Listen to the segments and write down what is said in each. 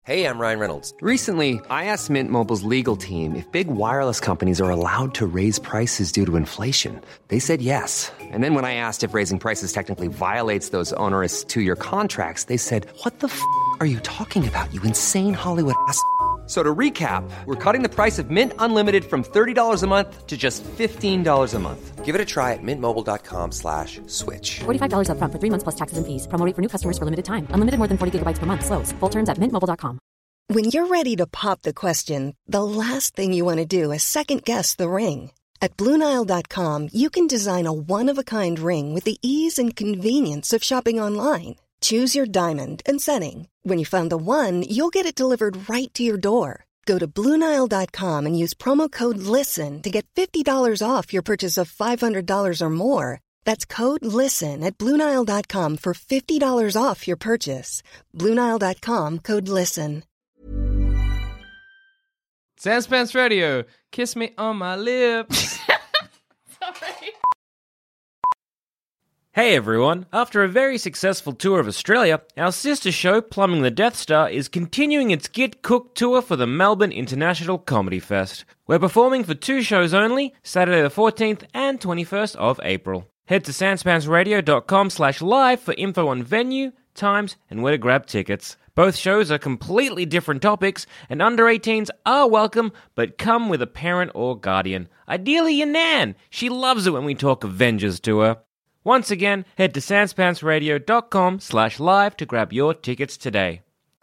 Hey, I'm Ryan Reynolds. Recently, I asked Mint Mobile's legal team if big wireless companies are allowed to raise prices due to inflation. They said yes. And then when I asked if raising prices technically violates those onerous two-year contracts, they said, "What the f*** are you talking about, you insane Hollywood ass?" So to recap, we're cutting the price of Mint Unlimited from $30 a month to just $15 a month. Give it a try at mintmobile.com/switch. $45 up front for 3 months plus taxes and fees. Promo rate for new customers for limited time. Unlimited more than 40 gigabytes per month. Slows full terms at mintmobile.com. When you're ready to pop the question, the last thing you want to do is second-guess the ring. At BlueNile.com, you can design a one-of-a-kind ring with the ease and convenience of shopping online. Choose your diamond and setting. When you find the one, you'll get it delivered right to your door. Go to BlueNile.com and use promo code LISTEN to get $50 off your purchase of $500 or more. That's code LISTEN at BlueNile.com for $50 off your purchase. BlueNile.com, code LISTEN. Sanspants Radio, kiss me on my lips. Sorry. Hey everyone, after a very successful tour of Australia, our sister show Plumbing the Death Star is continuing its Get Cooked tour for the Melbourne International Comedy Fest. We're performing for 2 shows only, Saturday the 14th and 21st of April. Head to sanspantsradio.com/live for info on venue, times, and where to grab tickets. Both shows are completely different topics, and under 18s are welcome, but come with a parent or guardian. Ideally your nan. She loves it when we talk Avengers to her. Once again, head to sanspantsradio.com/live to grab your tickets today.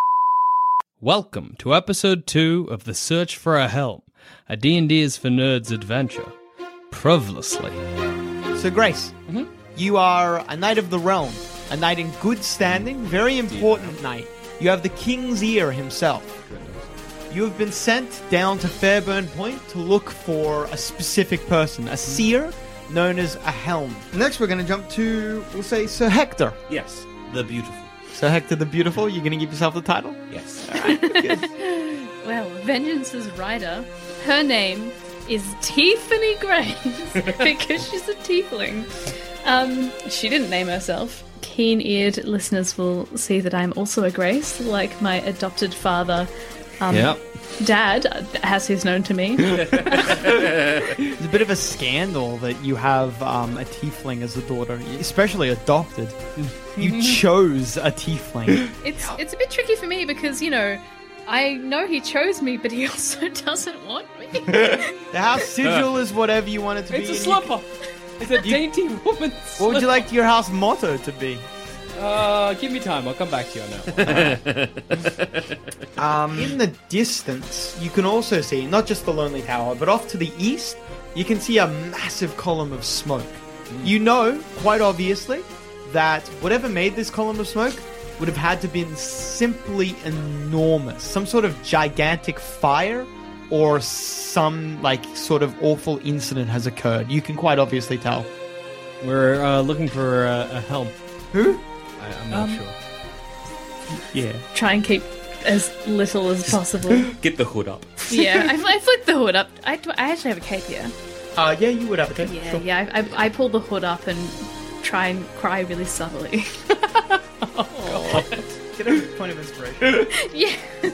Welcome to episode 2 of The Search for a Helm, a D&D is for Nerds adventure. Previously. So Grace, you are a knight of the realm, a knight in good standing, very important knight. You have the King's Ear himself. You have been sent down to Fairburn Point to look for a specific person, a seer known as a helm. Next we're going to jump to, we'll say, Sir Hector. Yes, the beautiful. Sir Hector the Beautiful, you're going to give yourself the title? Yes. All right, good. Well, Vengeance's rider, her name is Tiffany Grace because she's a tiefling. She didn't name herself. Keen-eared listeners will see that I'm also a Grace, like my adopted father. Dad, as he's known to me. It's a bit of a scandal that you have a tiefling as a daughter, especially adopted. You chose a tiefling. It's a bit tricky for me because, you know he chose me, but he also doesn't want me. The house sigil is whatever you want it to be. It's a slipper. It's a dainty woman's slipper. What would you like your house motto to be? Give me time. I'll come back to you on that one. In the distance, you can also see, not just the Lonely Tower, but off to the east, you can see a massive column of smoke. You know, quite obviously, that whatever made this column of smoke would have had to been simply enormous. Some sort of gigantic fire or some, sort of awful incident has occurred. You can quite obviously tell. We're looking for a helm. Who? I'm not sure. Yeah. Try and keep as little as possible. Get the hood up. Yeah, I flicked the hood up. I actually have a cape here. Yeah, you would have a cape. Yeah, sure. yeah. I pull the hood up and try and cry really subtly. Oh, get a point of inspiration. Yeah.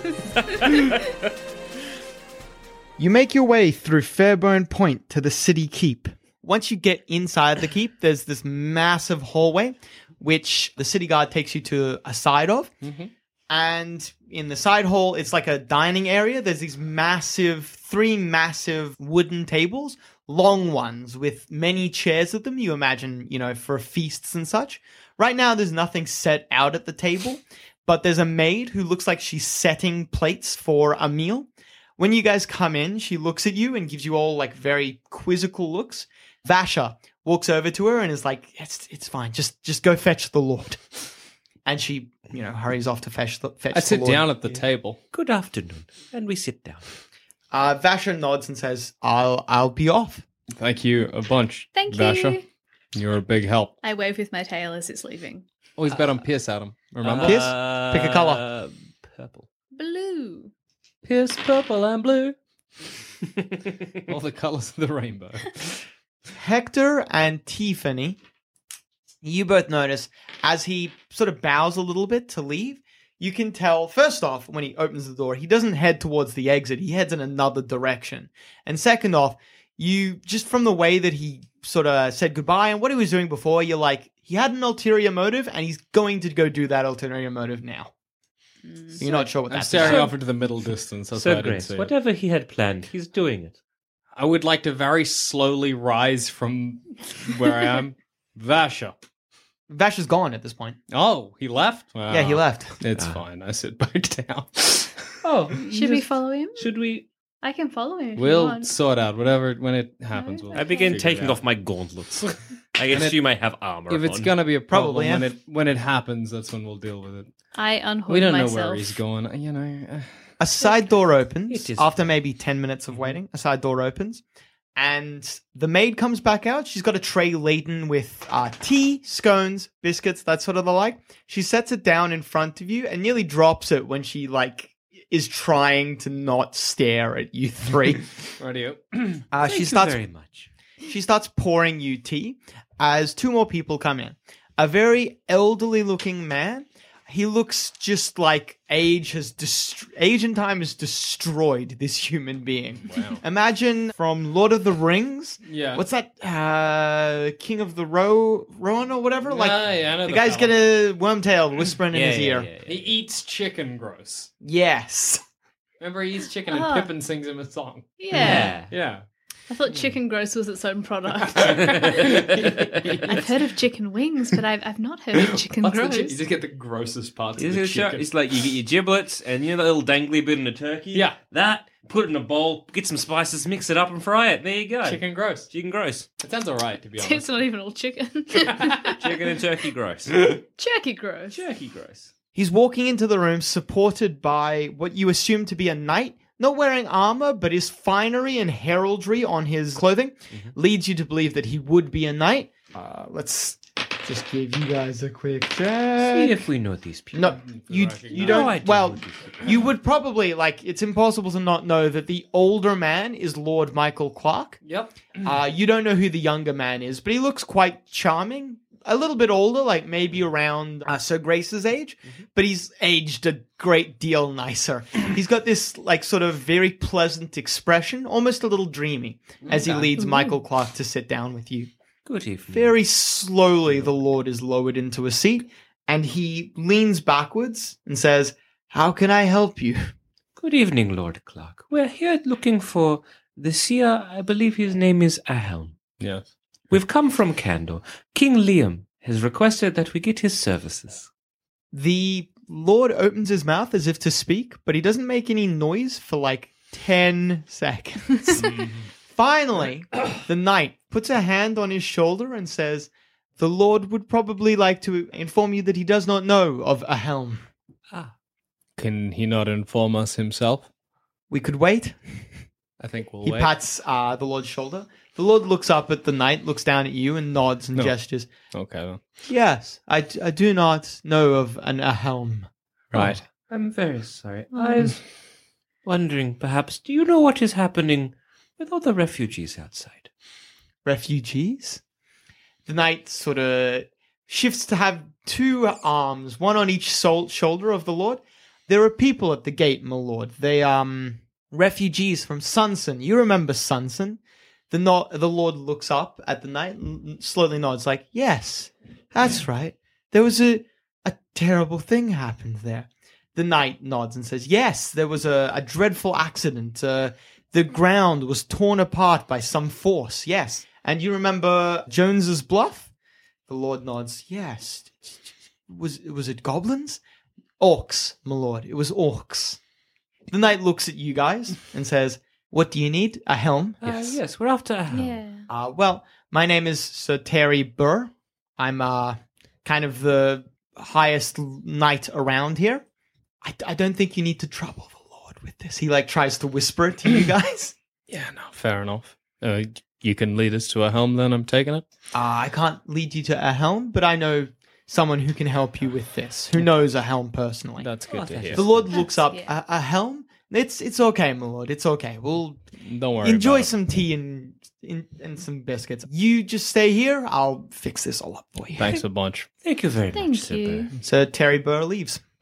You make your way through Fairburn Point to the city keep. Once you get inside the keep, there's this massive hallway, which the city guard takes you to a side of. Mm-hmm. And in the side hall, it's like a dining area. There's these three massive wooden tables, long ones with many chairs at them. You imagine, for feasts and such. Right now, there's nothing set out at the table, but there's a maid who looks like she's setting plates for a meal. When you guys come in, she looks at you and gives you all very quizzical looks. Vasha walks over to her and is like, it's fine. Just go fetch the Lord. And she, hurries off to fetch the Lord. I sit down at the table. Good afternoon. And we sit down. Vasha nods and says, I'll be off. Thank you a bunch, Thank Vasha. you. You're a big help. I wave with my tail as it's leaving. Always bet on Pierce, Adam. Remember? Pierce? Pick a color. Purple. Blue. Pierce, purple, and blue. All the colors of the rainbow. Hector and Tiffany, you both notice as he sort of bows a little bit to leave, you can tell, first off, when he opens the door, he doesn't head towards the exit. He heads in another direction. And second off, you, just from the way that he sort of said goodbye and what he was doing before, you're like, he had an ulterior motive and he's going to go do that ulterior motive now. You're not sure what I'm that's staring about. off into the middle distance. That's why I So, didn't Grace, see it. whatever he had planned, he's doing it. I would like to very slowly rise from where I am. Vasha. Vash is gone at this point. Oh, he left? Yeah, he left. It's fine. I sit back down. Oh, Should we follow him? Should we? I can follow him if you We'll want. sort out whatever when it happens. We'll I begin figure it taking out. off my gauntlets. I assume I have armor. If it's on. gonna be a problem Probably, when it happens, that's when we'll deal with it. I unhood We don't myself. know where he's going. You know, A side door opens It is after maybe 10 minutes of waiting. A side door opens, and the maid comes back out. She's got a tray laden with tea, scones, biscuits, that sort of the like. She sets it down in front of you and nearly drops it when she is trying to not stare at you three. radio. Thank She you starts very much. She starts pouring you tea as two more people come in. A very elderly looking man. He looks just like age and time has destroyed this human being. Wow. Imagine from Lord of the Rings. Yeah. What's that? King of the Rohan or whatever? Like yeah, I know the the guy's fella. got a wormtail whispering in Yeah, his yeah, ear. yeah, yeah. He eats chicken gross. Yes. Remember, he eats chicken and Ah. Pippin sings him a song. Yeah. Yeah. I thought chicken gross was its own product. Yeah. I've heard of chicken wings, but I've not heard of chicken What's the gross. you just get the grossest parts of the It's, chicken. it's like you get your giblets and you know that little dangly bit in a turkey. Yeah. That. Put it in a bowl. Get some spices. Mix it up and fry it. There you go. Chicken gross. Chicken gross. It sounds alright, to be It's honest. not even all chicken. Chicken and turkey gross. Turkey gross. Turkey gross. He's walking into the room supported by what you assume to be a knight, not wearing armor, but his finery and heraldry on his clothing leads you to believe that he would be a knight. Let's just give you guys a quick See check. if we know these people. No, you No, don't. I do Well, know these people. you would probably it's impossible to not know that the older man is Lord Michael Clark. Yep. You don't know who the younger man is, but he looks quite charming. A little bit older, like maybe around Sir Grace's age, but he's aged a great deal nicer. He's got this sort of very pleasant expression, almost a little dreamy, as he leads Michael Clark to sit down with you. Good evening. Very slowly, the Lord is lowered into a seat, and he leans backwards and says, "How can I help you?" Good evening, Lord Clark. We're here looking for the seer. I believe his name is Ahelm. Yes. We've come from Candor. King Liam has requested that we get his services. The Lord opens his mouth as if to speak, but he doesn't make any noise for 10 seconds. Finally, the knight puts a hand on his shoulder and says, "The Lord would probably like to inform you that he does not know of a helm. Can he not inform us himself? We could wait." I think we'll He wait. pats the Lord's shoulder. The Lord looks up at the knight, looks down at you, and nods and No. gestures. Okay, then. "Yes, I do not know of a helm." Right. I'm very sorry. I was wondering, perhaps, do you know what is happening with all the refugees outside? Refugees? The knight sort of shifts to have two arms, one on each shoulder of the Lord. "There are people at the gate, my lord. They refugees from Sunson. You remember Sunson?" The Lord looks up at the knight and slowly nods, like, "Yes, that's right. There was a terrible thing happened there." The knight nods and says, "Yes, there was a dreadful accident. The ground was torn apart by some force, yes. And you remember Jones's Bluff?" The Lord nods, "Yes. Was it goblins?" "Orcs, my lord. It was orcs." The knight looks at you guys and says, "What do you need? A helm?" Yes, we're after Ahelm. Yeah. Well, my name is Sir Terry Burr. I'm kind of the highest knight around here. I don't think you need to trouble the Lord with this. He tries to whisper it to you guys. Yeah, no, fair enough. You can lead us to a helm then, I'm taking it? I can't lead you to a helm, but I know someone who can help you with this, who knows a helm personally. That's good to hear. The Lord looks up. yeah. A helm? It's okay, my lord. It's okay. We'll Don't worry enjoy about it. some tea and some biscuits. You just stay here. I'll fix this all up for you. Thanks a bunch. Thank you very much, Thank Sir you. Bear. So Terry Burr leaves.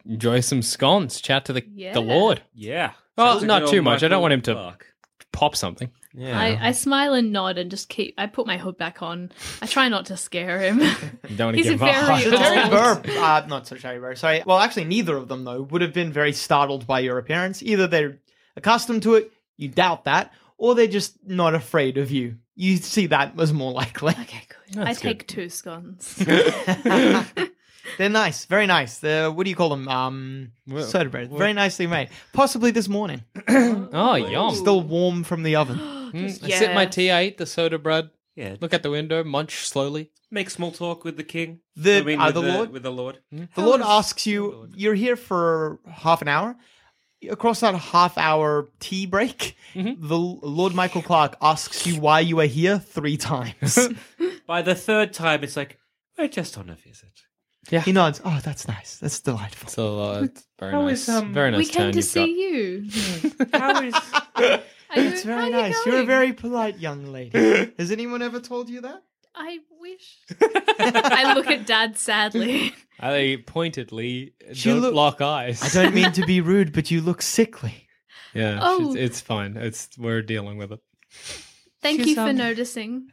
enjoy some scones, chat to the Yeah. Lord. Yeah. Oh, Sounds like not good too old much. I don't Michael want him to Clark. pop something. Yeah. I smile and nod and just I put my hood back on. I try not to scare him. You don't want to He's give very a So Terry old. Burr, not so Terry Burr, sorry. Well, actually, neither of them, though, would have been very startled by your appearance. Either they're accustomed to it, you doubt that, or they're just not afraid of you. You see that as more likely. Okay, good. I take 2 scones. They're nice, very nice. What do you call them? Soda bread. Very nicely made. Possibly this morning. Oh, yum. Still warm from the oven. I sip my Yes. tea, I eat the soda bread, Yeah. look out the window, munch slowly. Make small talk with the king. The with Lord? With the Lord. The Lord asks you, you're here for half an hour. Across that half-hour tea break, the Lord Michael Clark asks you why you are here 3 times. By the 3rd time, it's like, we're just on a visit. He nods. Oh, that's nice. That's delightful. So it's very How nice. is, very nice We came turn to you've see got. you. How is... It's very nice. You're a very polite young lady. Has anyone ever told you that? I wish. I look at Dad sadly. I pointedly She don't look- lock eyes. I don't mean to be rude, but you look sickly. Yeah, Oh. it's fine. We're dealing with it. Thank She's, you for noticing.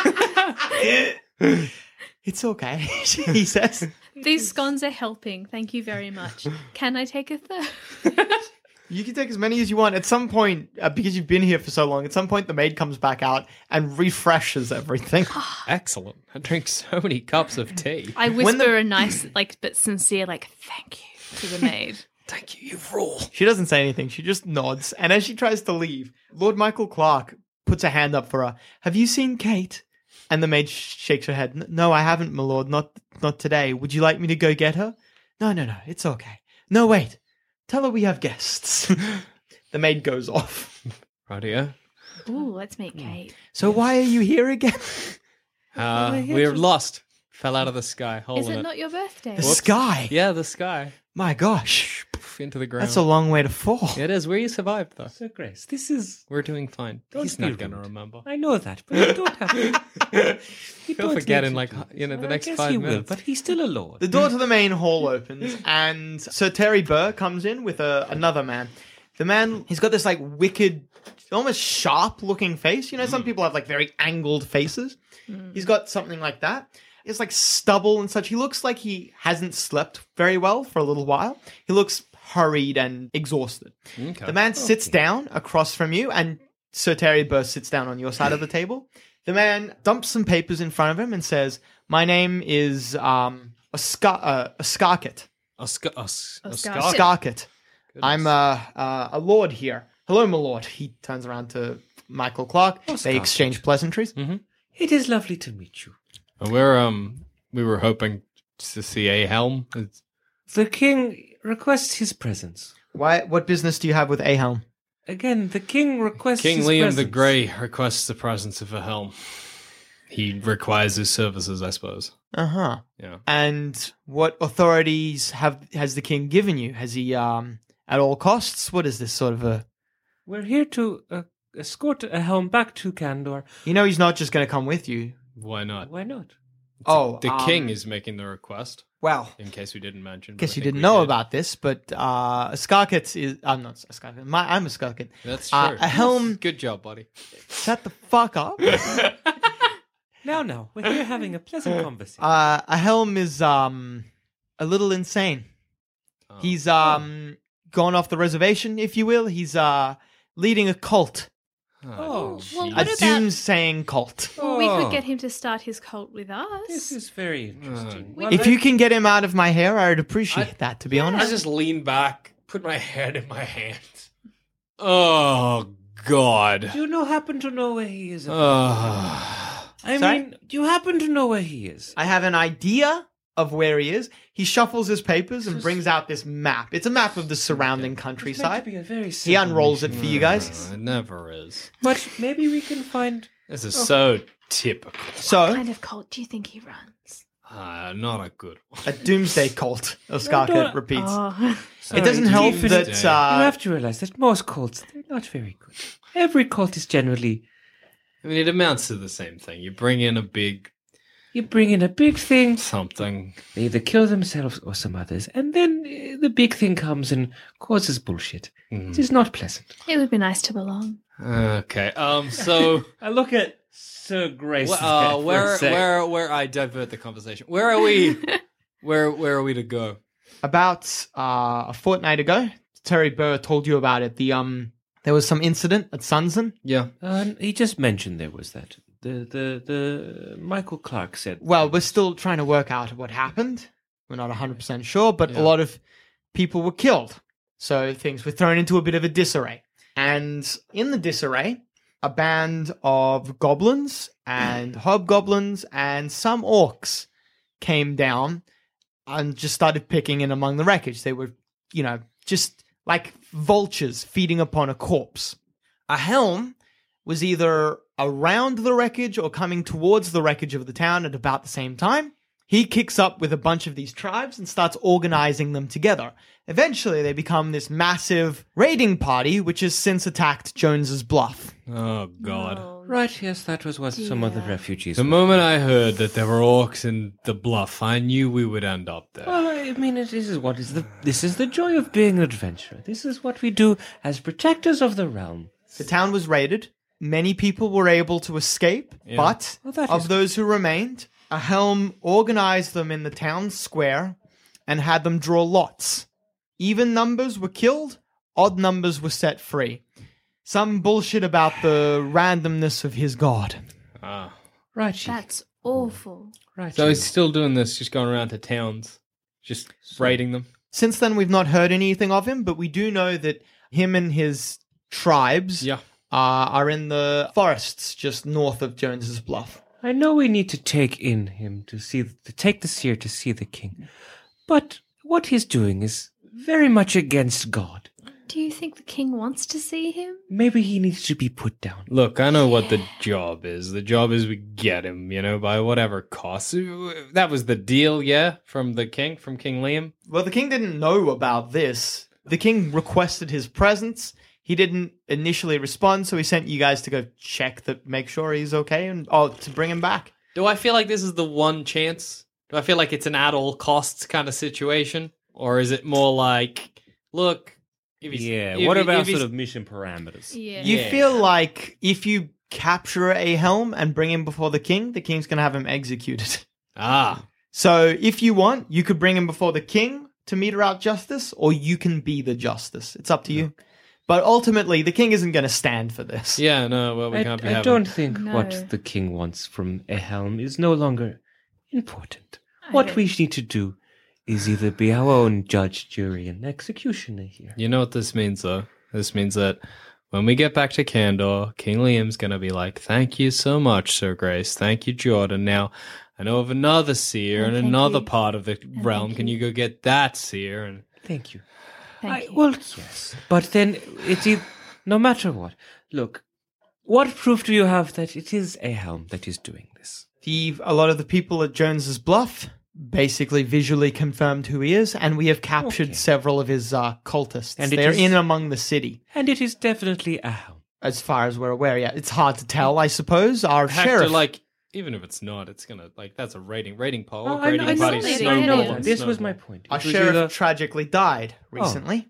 It's okay, he says. These scones are helping. Thank you very much. Can I take a third? You can take as many as you want. At some point, because you've been here for so long, at some point the maid comes back out and refreshes everything. Excellent. I drink so many cups of tea. I When whisper the- a nice, but sincere, thank you to the maid. Thank you, you rule. She doesn't say anything. She just nods. And as she tries to leave, Lord Michael Clark puts a hand up for her. Have you seen Kate? And the maid shakes her head. No, I haven't, my lord. Not today. Would you like me to go get her? No. It's okay. No, wait. Tell her we have guests. The maid goes off. Radio. Ooh, let's meet Kate. So why are you here again? We're lost. Fell out of the sky. Hole Is in it it. not your birthday? The sky. Yeah, the sky. My gosh. Poof, into the ground. That's a long way to fall. It is. We survived, though. Sir Grace, this is... We're doing fine. Don't He's be not going to rude. remember. I know that, but you don't have to... He'll forget in, the next 5 minutes. But he's still a lord. The door to the main hall opens, and Sir Terry Burr comes in with another man. The man, he's got this wicked, almost sharp-looking face. You know, some people have very angled faces. He's got something like that. It's stubble and such. He looks like he hasn't slept very well for a little while. He looks hurried and exhausted. Okay. The man sits down across from you, and Sir Terry Burr sits down on your side of the table. The man dumps some papers in front of him and says, "My name is Skarkit. Skarkit. I'm a lord here. Hello, my lord." He turns around to Michael Clark. They exchange pleasantries. It is lovely to meet you. We were hoping to see a helm. The king requests his presence. What business do you have with Ahelm? Again, the king requests King his Liam presence. the Grey requests the presence of a helm. He requires his services, I suppose. Uh-huh. Yeah. And what authorities has the king given you? Has he, at all costs? What is this sort of a... We're here to escort a helm back to Kandor. You know he's not just going to come with you. Why not? Why not? The king is making the request, Well, in case we didn't mention. guess but I you think didn't we know did. about this, but Skarkit is... I'm not a Skarkit. I'm a Skarkit. That's true. A helm... Good job, buddy. Shut the fuck up. Now, we're here having a pleasant conversation. A helm is a little insane. He's gone off the reservation, if you will. He's leading a cult. Oh, Well, A what about... doomsaying cult. Well, we could get him to start his cult with us. this is very interesting. Well, If you can get him out of my hair, I'd appreciate that, to be I honest. just lean back, put my head in my hands. Oh, God. do you happen to know where he is? Oh. I Sorry? mean, do you happen to know where he is? I have an idea of where he is. He shuffles his papers and brings out this map. It's a map of the surrounding It's meant to countryside. be a very He simple unrolls it mission. for you guys. It never is. But maybe we can find... This is so typical. What So, kind of cult do you think he runs? Not a good one. a doomsday cult, Oscarka don't- repeats. Oh, It doesn't help Tiffany, that... you have to realize that most cults, they're not very good. Every cult is generally... I mean, it amounts to the same thing. You bring in a big You bring in a big thing. Something. They either kill themselves or some others. And then the big thing comes and causes bullshit. It is not pleasant. It would be nice to belong. Okay. So I look at Sir Grace. where I divert the conversation. Where are we? where are we to go? About a fortnight ago, Terry Burr told you about it. There was some incident at Sunzen. Yeah. He just mentioned there was that. The Michael Clark said. Well, we're still trying to work out what happened. We're not 100% sure, but a lot of people were killed. So things were thrown into a bit of a disarray. And in the disarray, a band of goblins and hobgoblins and some orcs came down and just started picking in among the wreckage. They were, just like vultures feeding upon a corpse. A helm was either around the wreckage or coming towards the wreckage of the town at about the same time. He kicks up with a bunch of these tribes and starts organizing them together. Eventually, they become this massive raiding party, which has since attacked Jones's Bluff. Oh, God. Right, yes, that was what some of the refugees The were. moment I heard that there were orcs in the bluff, I knew we would end up there. Well, I mean, this is the joy of being an adventurer. This is what we do as protectors of the realm. The town was raided. Many people were able to escape, but of those who remained, a helm organized them in the town square and had them draw lots. Even numbers were killed, odd numbers were set free. Some bullshit about the randomness of his god. Right, Chief. That's awful. Right. So he's still doing this, just going around to towns, just raiding them. Since then, we've not heard anything of him, but we do know that him and his tribes are in the forests just north of Jones's Bluff. I know we need to take in him to take the seer to see the king, but what he's doing is very much against God. Do you think the king wants to see him? Maybe he needs to be put down. Look, I know what the job is. The job is we get him, by whatever cost. That was the deal, from King Liam? Well, the king didn't know about this. The king requested his presence. He didn't initially respond, so he sent you guys to go make sure he's okay and to bring him back. Do I feel like this is the one chance? Do I feel like it's an at all costs kind of situation? Or is it more like, look... what about sort of mission parameters? Yeah. You feel like if you capture a helm and bring him before the king's going to have him executed. So if you want, you could bring him before the king to mete out justice, or you can be the justice. It's up to you. But ultimately, the king isn't going to stand for this. Yeah, no, well, we can't be I having... don't think what the king wants from a helm is no longer important. What we need to do is either be our own judge, jury, and executioner here. You know what this means, though? This means that when we get back to Candor, King Liam's going to be like, thank you so much, Sir Grace. Thank you, Jordan. Now, I know of another seer in another part of the realm. Can you go get that seer? And thank you. Thank you. Well, yes. But then, no matter what. Look, what proof do you have that it is a helm that is doing this? A lot of the people at Jones's Bluff basically visually confirmed who he is, and we have captured several of his cultists. And they're in among the city. And it is definitely a helm. As far as we're aware, it's hard to tell, I suppose. Our sheriff... even if it's not, it's going to, that's a raiding poll. Oh, I know. This was my point. Our sheriff tragically died recently.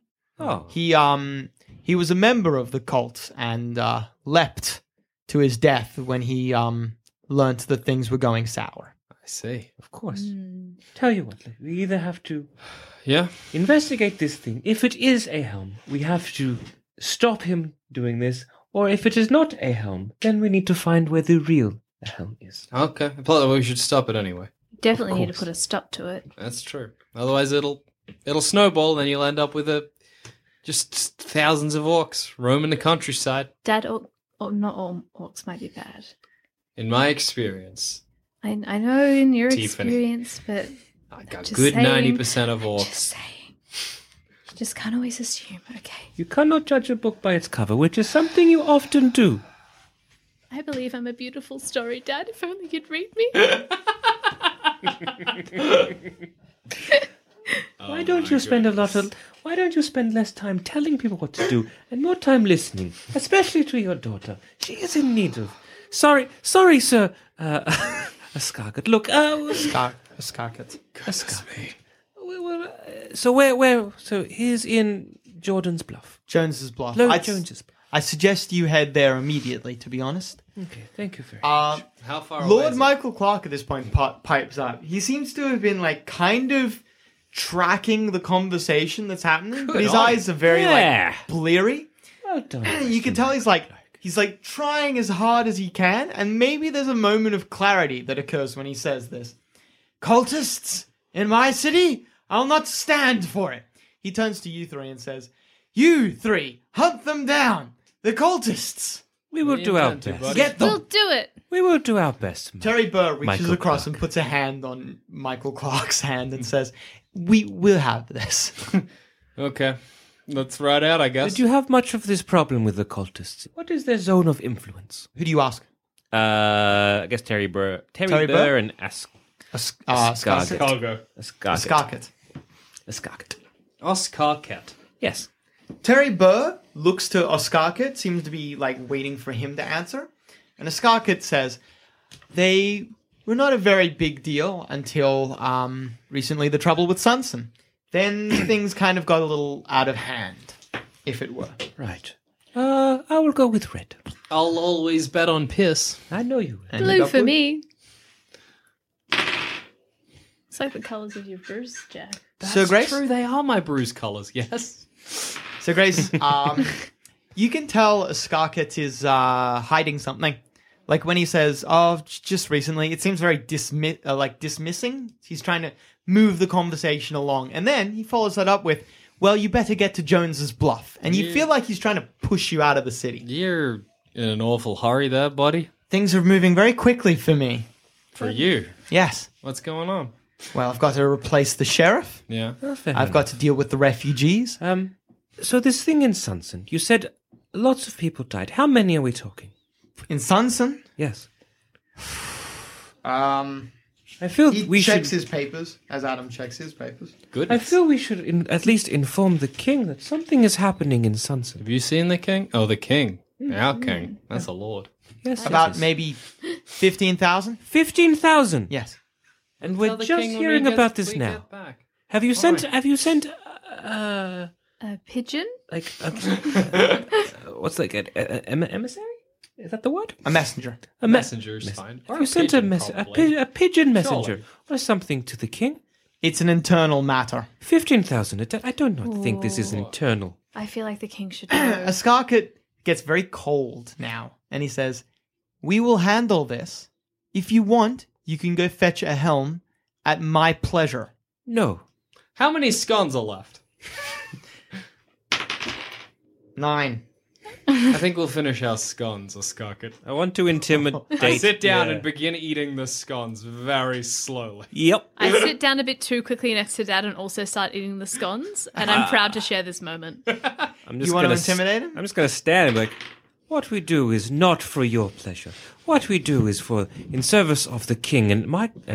He was a member of the cult and leapt to his death when he learnt that things were going sour. I see. Of course. Tell you what, we either have to Yeah. Investigate this thing. If it is a helm, we have to stop him doing this. Or if it is not a helm, then we need to find where the real helm is. Okay. We should stop it anyway. Definitely need to put a stop to it. That's true. Otherwise it'll snowball, then you'll end up with just thousands of orcs roaming the countryside. Not all orcs might be bad. In my experience. I know in your Tiffany. experience, but I got just good saying, 90% of orcs. Just saying. You just can't always assume, okay? You cannot judge a book by its cover, which is something you often do. I believe I'm a beautiful story, Dad. If only you'd read me. Why don't you spend less time telling people what to do and more time listening, especially to your daughter? She is in need of... Sorry, sir. Escargot. Look, Escargot. Escargot. So here's in Jordan's Bluff. Jones's Bluff. Jones's Bluff. I suggest you head there immediately, to be honest. Okay, thank you very much. How far away Lord is it? Michael Clark at this point pipes up. He seems to have been like kind of tracking the conversation that's happening, but his eyes are very like bleary. Well done. You can tell he's like trying as hard as he can, and maybe there's a moment of clarity that occurs when he says this. Cultists in my city, I'll not stand for it. He turns to you three and says, "You three, hunt them down. The cultists." We will do our best. Get them. We'll do it. We will do our best. Terry Burr reaches Michael across Clark. and puts a hand on Michael Clark's hand and says, "We will have this." Okay. Let's ride out, I guess. Did you have much of this problem with the cultists? What is their zone of influence? Who do you ask? I guess Terry Burr. Terry Burr Burr? and Scarlet. Cargo. Scarlet. Escargot. Oscar Cat. Yes. Terry Burr looks to Oscarkit, seems to be like waiting for him to answer. And Oscarkit says, they were not a very big deal until recently the trouble with Sunson. Then things kind of got a little out of hand, if it were. Right. I will go with red. I'll always bet on piss. I know you will. And you Blue got for me. It's like the colours of your bruise, Jack. So Grace? True, they are my bruise colours, yes. So Grace, you can tell Oscarkit is hiding something. Like when he says, "Oh, just recently," it seems very dismissing. He's trying to move the conversation along. And then he follows that up with, "Well, you better get to Jones's Bluff." And you feel like he's trying to push you out of the city. You're in an awful hurry there, buddy. Things are moving very quickly for me. For you. Yes. What's going on? Well, I've got to replace the sheriff. Yeah. I've got to deal with the refugees. So this thing in Sunson, you said lots of people died. How many are we talking? In Sunson, Yes. I feel he we checks should. his papers, as Adam checks his papers. I Goodness. feel we should at least inform the king that something is happening in Sunson. Have you seen the king? Oh, the king. Our king. That's a lord. Yes. About maybe 15,000? 15,000. Yes. And Tell we're the just king when hearing we get- about this we now. get back. Have you sent? right. Have you sent? A pigeon? Like what's like an emissary? Is that the word? A messenger. A Messenger's fine. Or Have you sent a pigeon, probably. a pigeon messenger Surely. or something to the king? It's an internal matter. 15,000. I do not think this is internal. I feel like the king should know. Askarkit gets very cold now, and he says, "We will handle this. If you want, you can go fetch a helm at my pleasure." No. How many scones are left? 9. I think we'll finish our scones, Oscarkit. I want to intimidate. I sit down Yeah. and begin eating the scones very slowly. Yep. I sit down a bit too quickly next to Dad and also start eating the scones, and I'm proud to share this moment. I'm You want to intimidate him? I'm just going to stand and be like, what we do is not for your pleasure. What we do is for in service of the king and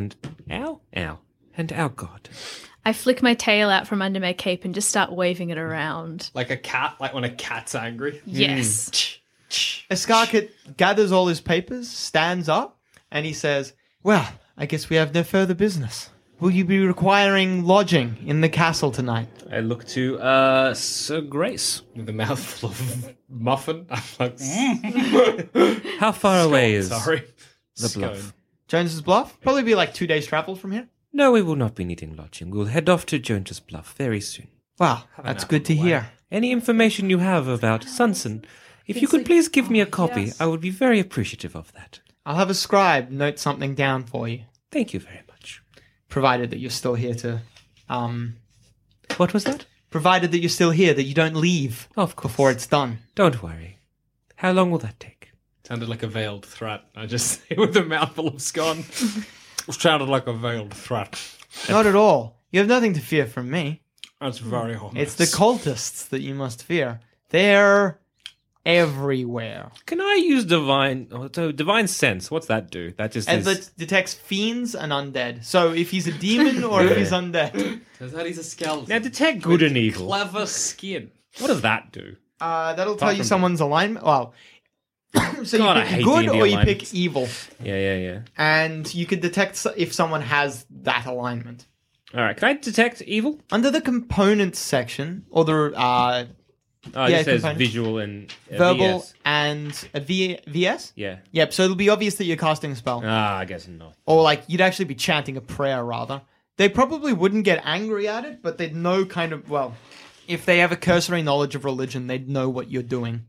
our God. I flick my tail out from under my cape and just start waving it around. Like a cat, like when a cat's angry. Yes. Askarkit gathers all his papers, stands up, and he says, "Well, I guess we have no further business. Will you be requiring lodging in the castle tonight?" I look to Sir Grace. With a mouthful of muffin. I'm like, How far away is sorry. the Scone. bluff? Jones's Bluff? Probably be like 2 days travel from here. No, we will not be needing lodging. We'll head off to Jones's Bluff very soon. Wow, that's good to hear. Any information you have about Sunson, if you could please give me a copy, I would be very appreciative of that. I'll have a scribe note something down for you, Thank you very much. provided that you're still here to... What was that? Provided that you're still here, that you don't leave Of course. before it's done. Don't worry. How long will that take? Sounded like a veiled threat. I just say with a mouthful of scone. Sounded like a veiled threat. Not at all. You have nothing to fear from me. That's very honest. It's the cultists that you must fear. They're everywhere. Can I use divine sense? What's that do? That just And is... that detects fiends and undead. So if he's a demon or if he's undead. Turns out he's a skeleton. Now detect good and evil. Clever skin. What does that do? That'll tell you from- someone's alignment. Well, So God, I you hate pick good D&D or you alignments. pick evil. Yeah. And you could detect if someone has that alignment. All right, can I detect evil? Under the components section, or the Oh, it Yeah, just says component. visual and verbal VS. and a VS? Yeah. Yep, so it'll be obvious that you're casting a spell. I guess not. Or like you'd actually be chanting a prayer rather. They probably wouldn't get angry at it, but they'd know kind of, well, if they have a cursory knowledge of religion, they'd know what you're doing.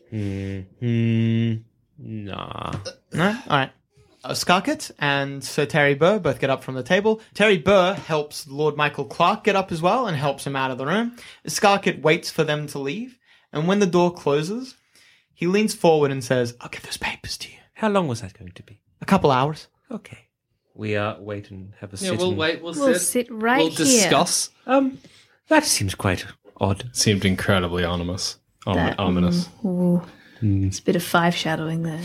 Nah. No? Alright. Skarkit and Sir Terry Burr both get up from the table. Terry Burr helps Lord Michael Clark get up as well and helps him out of the room. Skarkit waits for them to leave, and when the door closes, he leans forward and says, I'll give those papers to you. How long was that going to be? A couple hours. Okay. We wait and have a Yeah, sit. we'll and- wait. We'll sit. sit right We'll here. discuss. That seems quite odd. Seemed incredibly ominous. That- Ominous. Ooh. It's a bit of five shadowing there.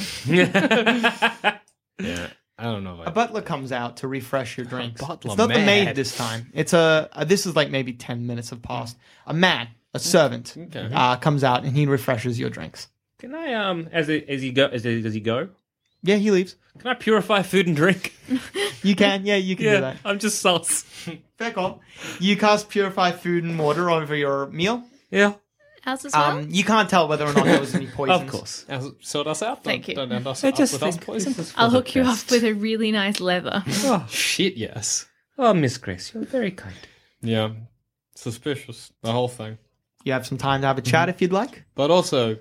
Yeah. I don't know. A butler comes out to refresh your drinks. butler, It's not the mad. maid this time. It's this is like maybe 10 minutes have passed. A man, a servant, comes out and he refreshes your drinks. Can I does he go? Yeah, he leaves. Can I purify food and drink? You can, you can do that. I'm just sus. Fair call. You cast Purify Food and Water over your meal. Yeah. Ours as well? You can't tell whether or not there was any poisons. Of course. Sort us out. Thank you. Don't end us I up just with us think poison. this is for I'll the hook you best. up with a really nice leather. Oh, Shit, yes. oh, Miss Grace, you're very kind. Yeah. Suspicious. The whole thing. You have some time to have a chat if you'd like. But also,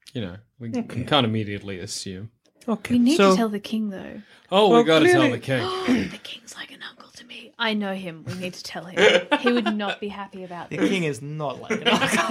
we can't immediately assume. Okay. We need so, to tell the king, though. Oh, Well, we got to tell clearly- the king. The king's like an uncle to me. I know him. We need to tell him. He would not be happy about The this. king is not like an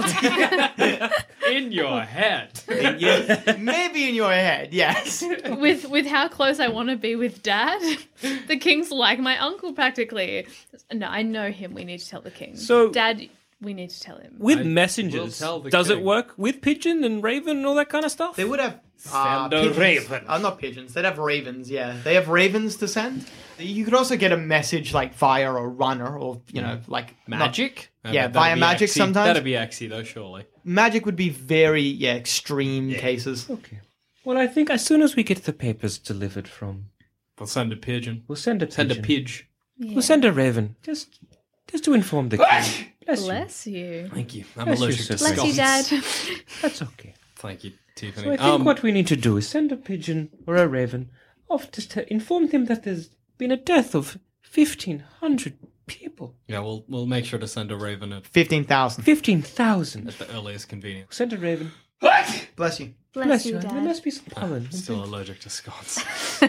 uncle. In your head. Yeah, maybe in your head, yes. With how close I want to be with Dad, the king's like my uncle practically. No, I know him. We need to tell the king. So- Dad, we need to tell him. with I messengers, will tell the does it king. work with pigeon and raven and all that kind of stuff? They would have Send a pigeons. raven. Not pigeons. They'd have ravens, yeah. They have ravens to send. You could also get a message like via a runner or, like... Magic? Yeah, That'd via be magic Axie. sometimes. That'd be Axie, though, surely. Magic would be very, extreme cases. Okay. Well, I think as soon as we get the papers delivered from, We'll send a pigeon. we'll send a pigeon. Send a pidge. We'll send a raven. Just to inform the king. Bless you. Bless you. Thank you. I'm Bless you, allergic to sister. Bless you, scones. Dad. That's okay. Thank you, Tiffany. So I think what we need to do is send a pigeon or a raven off just to inform them that there's been a death of 1,500 people. Yeah, we'll make sure to send a raven at 15,000. 15,000. the earliest convenience. Send a raven. Bless you. Bless you, There Dad. must be some pollen. Still allergic to scones.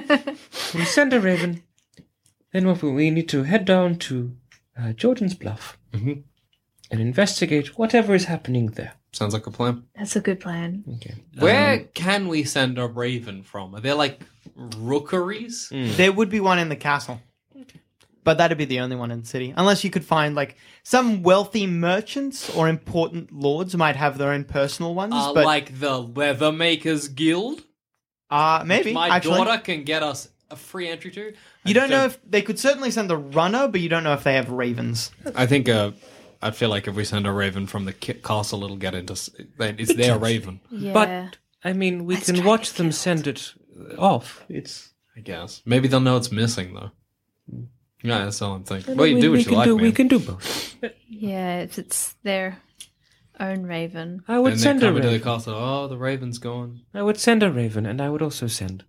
We send a raven. Then we need to head down to Jordan's Bluff and investigate whatever is happening there. Sounds like a plan. That's a good plan. Okay. Where can we send a raven from? Are there like rookeries? There would be one in the castle. But that'd be the only one in the city. Unless you could find, like, some wealthy merchants or important lords might have their own personal ones. But Like the Weathermakers Guild? maybe, My actually. daughter can get us a free entry to. You don't know if... They could certainly send a runner, but you don't know if they have ravens. I think I feel like if we send a raven from the castle, it'll get into... It's their raven, Yeah. But, I mean, we can watch them send it off. It's... I guess. Maybe they'll know it's missing, though. Yeah, that's all I'm thinking. I Well, mean, you do what we you can like, do, man. We can do both. Yeah, if it's their own raven. I would And send they a come into the raven. castle. Oh, the raven's gone. I would send a raven, and I would also send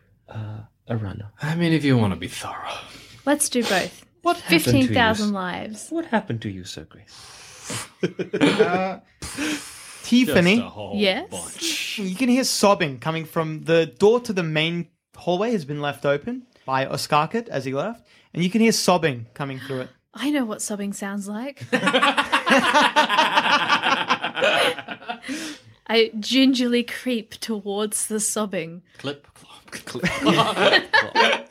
a runner. I mean, if you want to be thorough. Let's do both. What happened to you? 15,000 lives. What happened to you, Sir Grace? Tiffany, Just a whole Yes? bunch. you can hear sobbing coming from the door to the main hallway has been left open by Oskarkit as he left. And you can hear sobbing coming through it. I know what sobbing sounds like. I gingerly creep towards the sobbing. Clip, clop, clip, clop.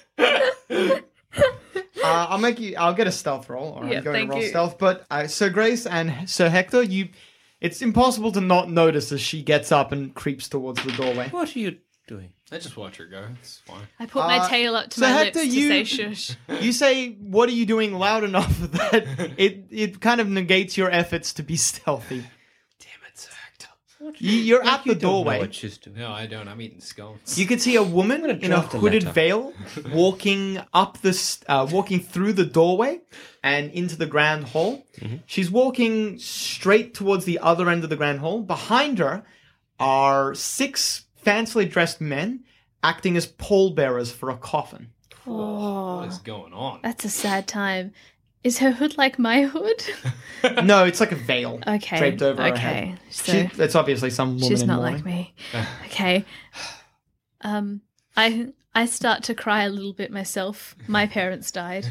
I'll get a stealth roll. Or Yeah, I'm going thank to roll you. stealth. But Sir Grace and Sir Hector, it's impossible to not notice as she gets up and creeps towards the doorway. What are you doing? I just watch her go. It's fine. I put my tail up to so my Hector, lips you- to say shush. You say, "What are you doing?" loud enough that it kind of negates your efforts to be stealthy. Damn it, Sir Hector. You're at You the don't know doorway. what she's doing. No, I don't. I'm eating scones. You can see a woman gonna in a draft a hooded letter. veil walking walking through the doorway and into the grand hall. She's walking straight towards the other end of the grand hall. Behind her are 6 fancily dressed men acting as pallbearers for a coffin. What is going on? That's a sad time. Is her hood like my hood? No, it's like a veil Okay. draped over her okay. head. So That's obviously some woman she's in not mourning. like me. Okay. I start to cry a little bit myself. My parents died.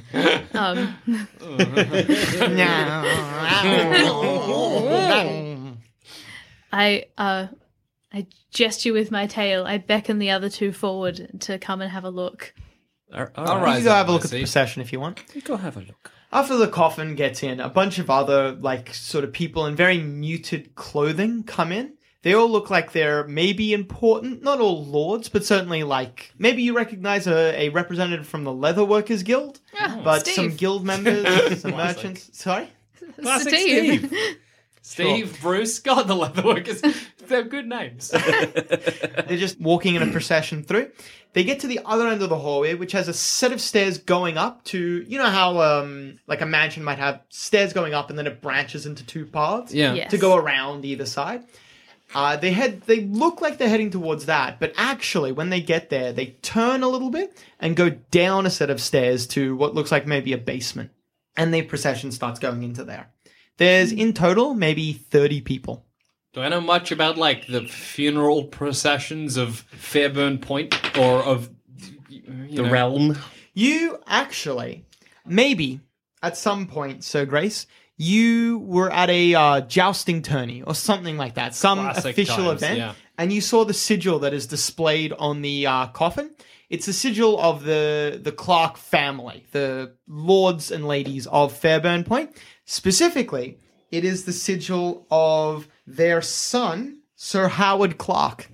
I gesture with my tail. I beckon the other 2 forward to come and have a look. All All You right. can go have a look at the procession if you want. Go have a look. After the coffin gets in, a bunch of other, like, sort of people in very muted clothing come in. They all look like they're maybe important, not all lords, but certainly, like, maybe you recognize a representative from the Leatherworkers Guild, but Steve. some guild members, some merchants. Sorry? Classic Steve. Steve, Bruce, God, the Leatherworkers. They're good names. They're just walking in a procession through. They get to the other end of the hallway, which has a set of stairs going up to, you know how, like, a mansion might have stairs going up and then it branches into 2 paths? Yeah. Yes. To go around either side. They look like they're heading towards that, but actually, when they get there, they turn a little bit and go down a set of stairs to what looks like maybe a basement. And the procession starts going into there. There's, in total, maybe 30 people. Do I know much about, like, the funeral processions of Fairburn Point or of The realm. You actually, maybe, at some point, Sir Grace, you were at a jousting tourney or something like that, some Classic official times, event, yeah. and you saw the sigil that is displayed on the coffin. It's a sigil of the Clark family, the lords and ladies of Fairburn Point. Specifically, it is the sigil of their son, Sir Howard Clark.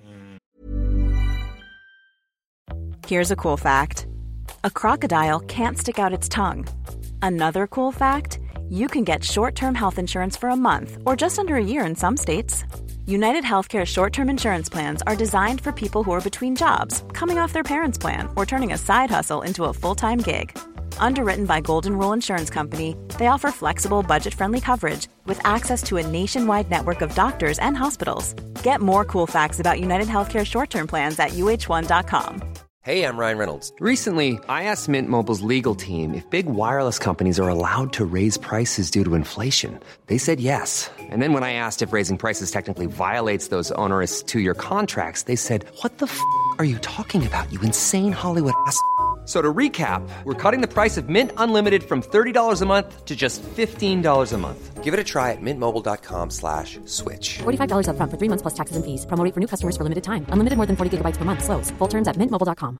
Here's a cool fact. A crocodile can't stick out its tongue. Another cool fact, you can get short-term health insurance for a month or just under a year in some states. United Healthcare short-term insurance plans are designed for people who are between jobs, coming off their parents' plan, or turning a side hustle into a full-time gig. Underwritten by Golden Rule Insurance Company, they offer flexible, budget-friendly coverage with access to a nationwide network of doctors and hospitals. Get more cool facts about United Healthcare short-term plans at uh1.com. Hey, I'm Ryan Reynolds. Recently, I asked Mint Mobile's legal team if big wireless companies are allowed to raise prices due to inflation. They said yes. And then when I asked if raising prices technically violates those onerous 2-year contracts, they said, "What the f*** are you talking about, you insane Hollywood ass?" So to recap, we're cutting the price of Mint Unlimited from $30 a month to just $15 a month. Give it a try at mintmobile.com/switch. $45 up front for 3 months plus taxes and fees. Promo rate for new customers for limited time. Unlimited more than 40 gigabytes per month. Slows full terms at mintmobile.com.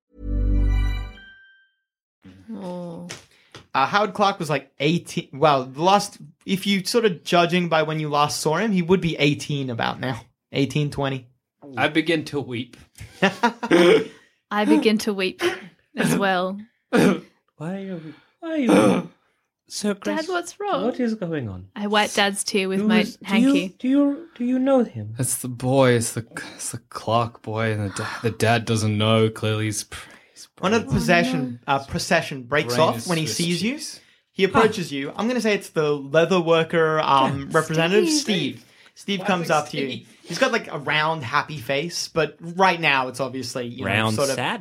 Howard Clark was like 18. Well, if you sort of judging by when you last saw him, he would be 18 about now. 18, 20. I begin to weep. I begin to weep as well. Why are you? Sir Grace, Dad, what's wrong? What is going on? I wipe Dad's tear with Who my is- hanky. Do you know him? It's the boy. It's the Clark boy, and the dad doesn't know. Clearly, he's One of the procession breaks Brain off is when he Swiss sees you. cheese. He approaches you. I'm going to say it's the leather worker representative, Steve. Steve comes up to you. He's got like a round, happy face, but right now it's obviously Round, sort of sad.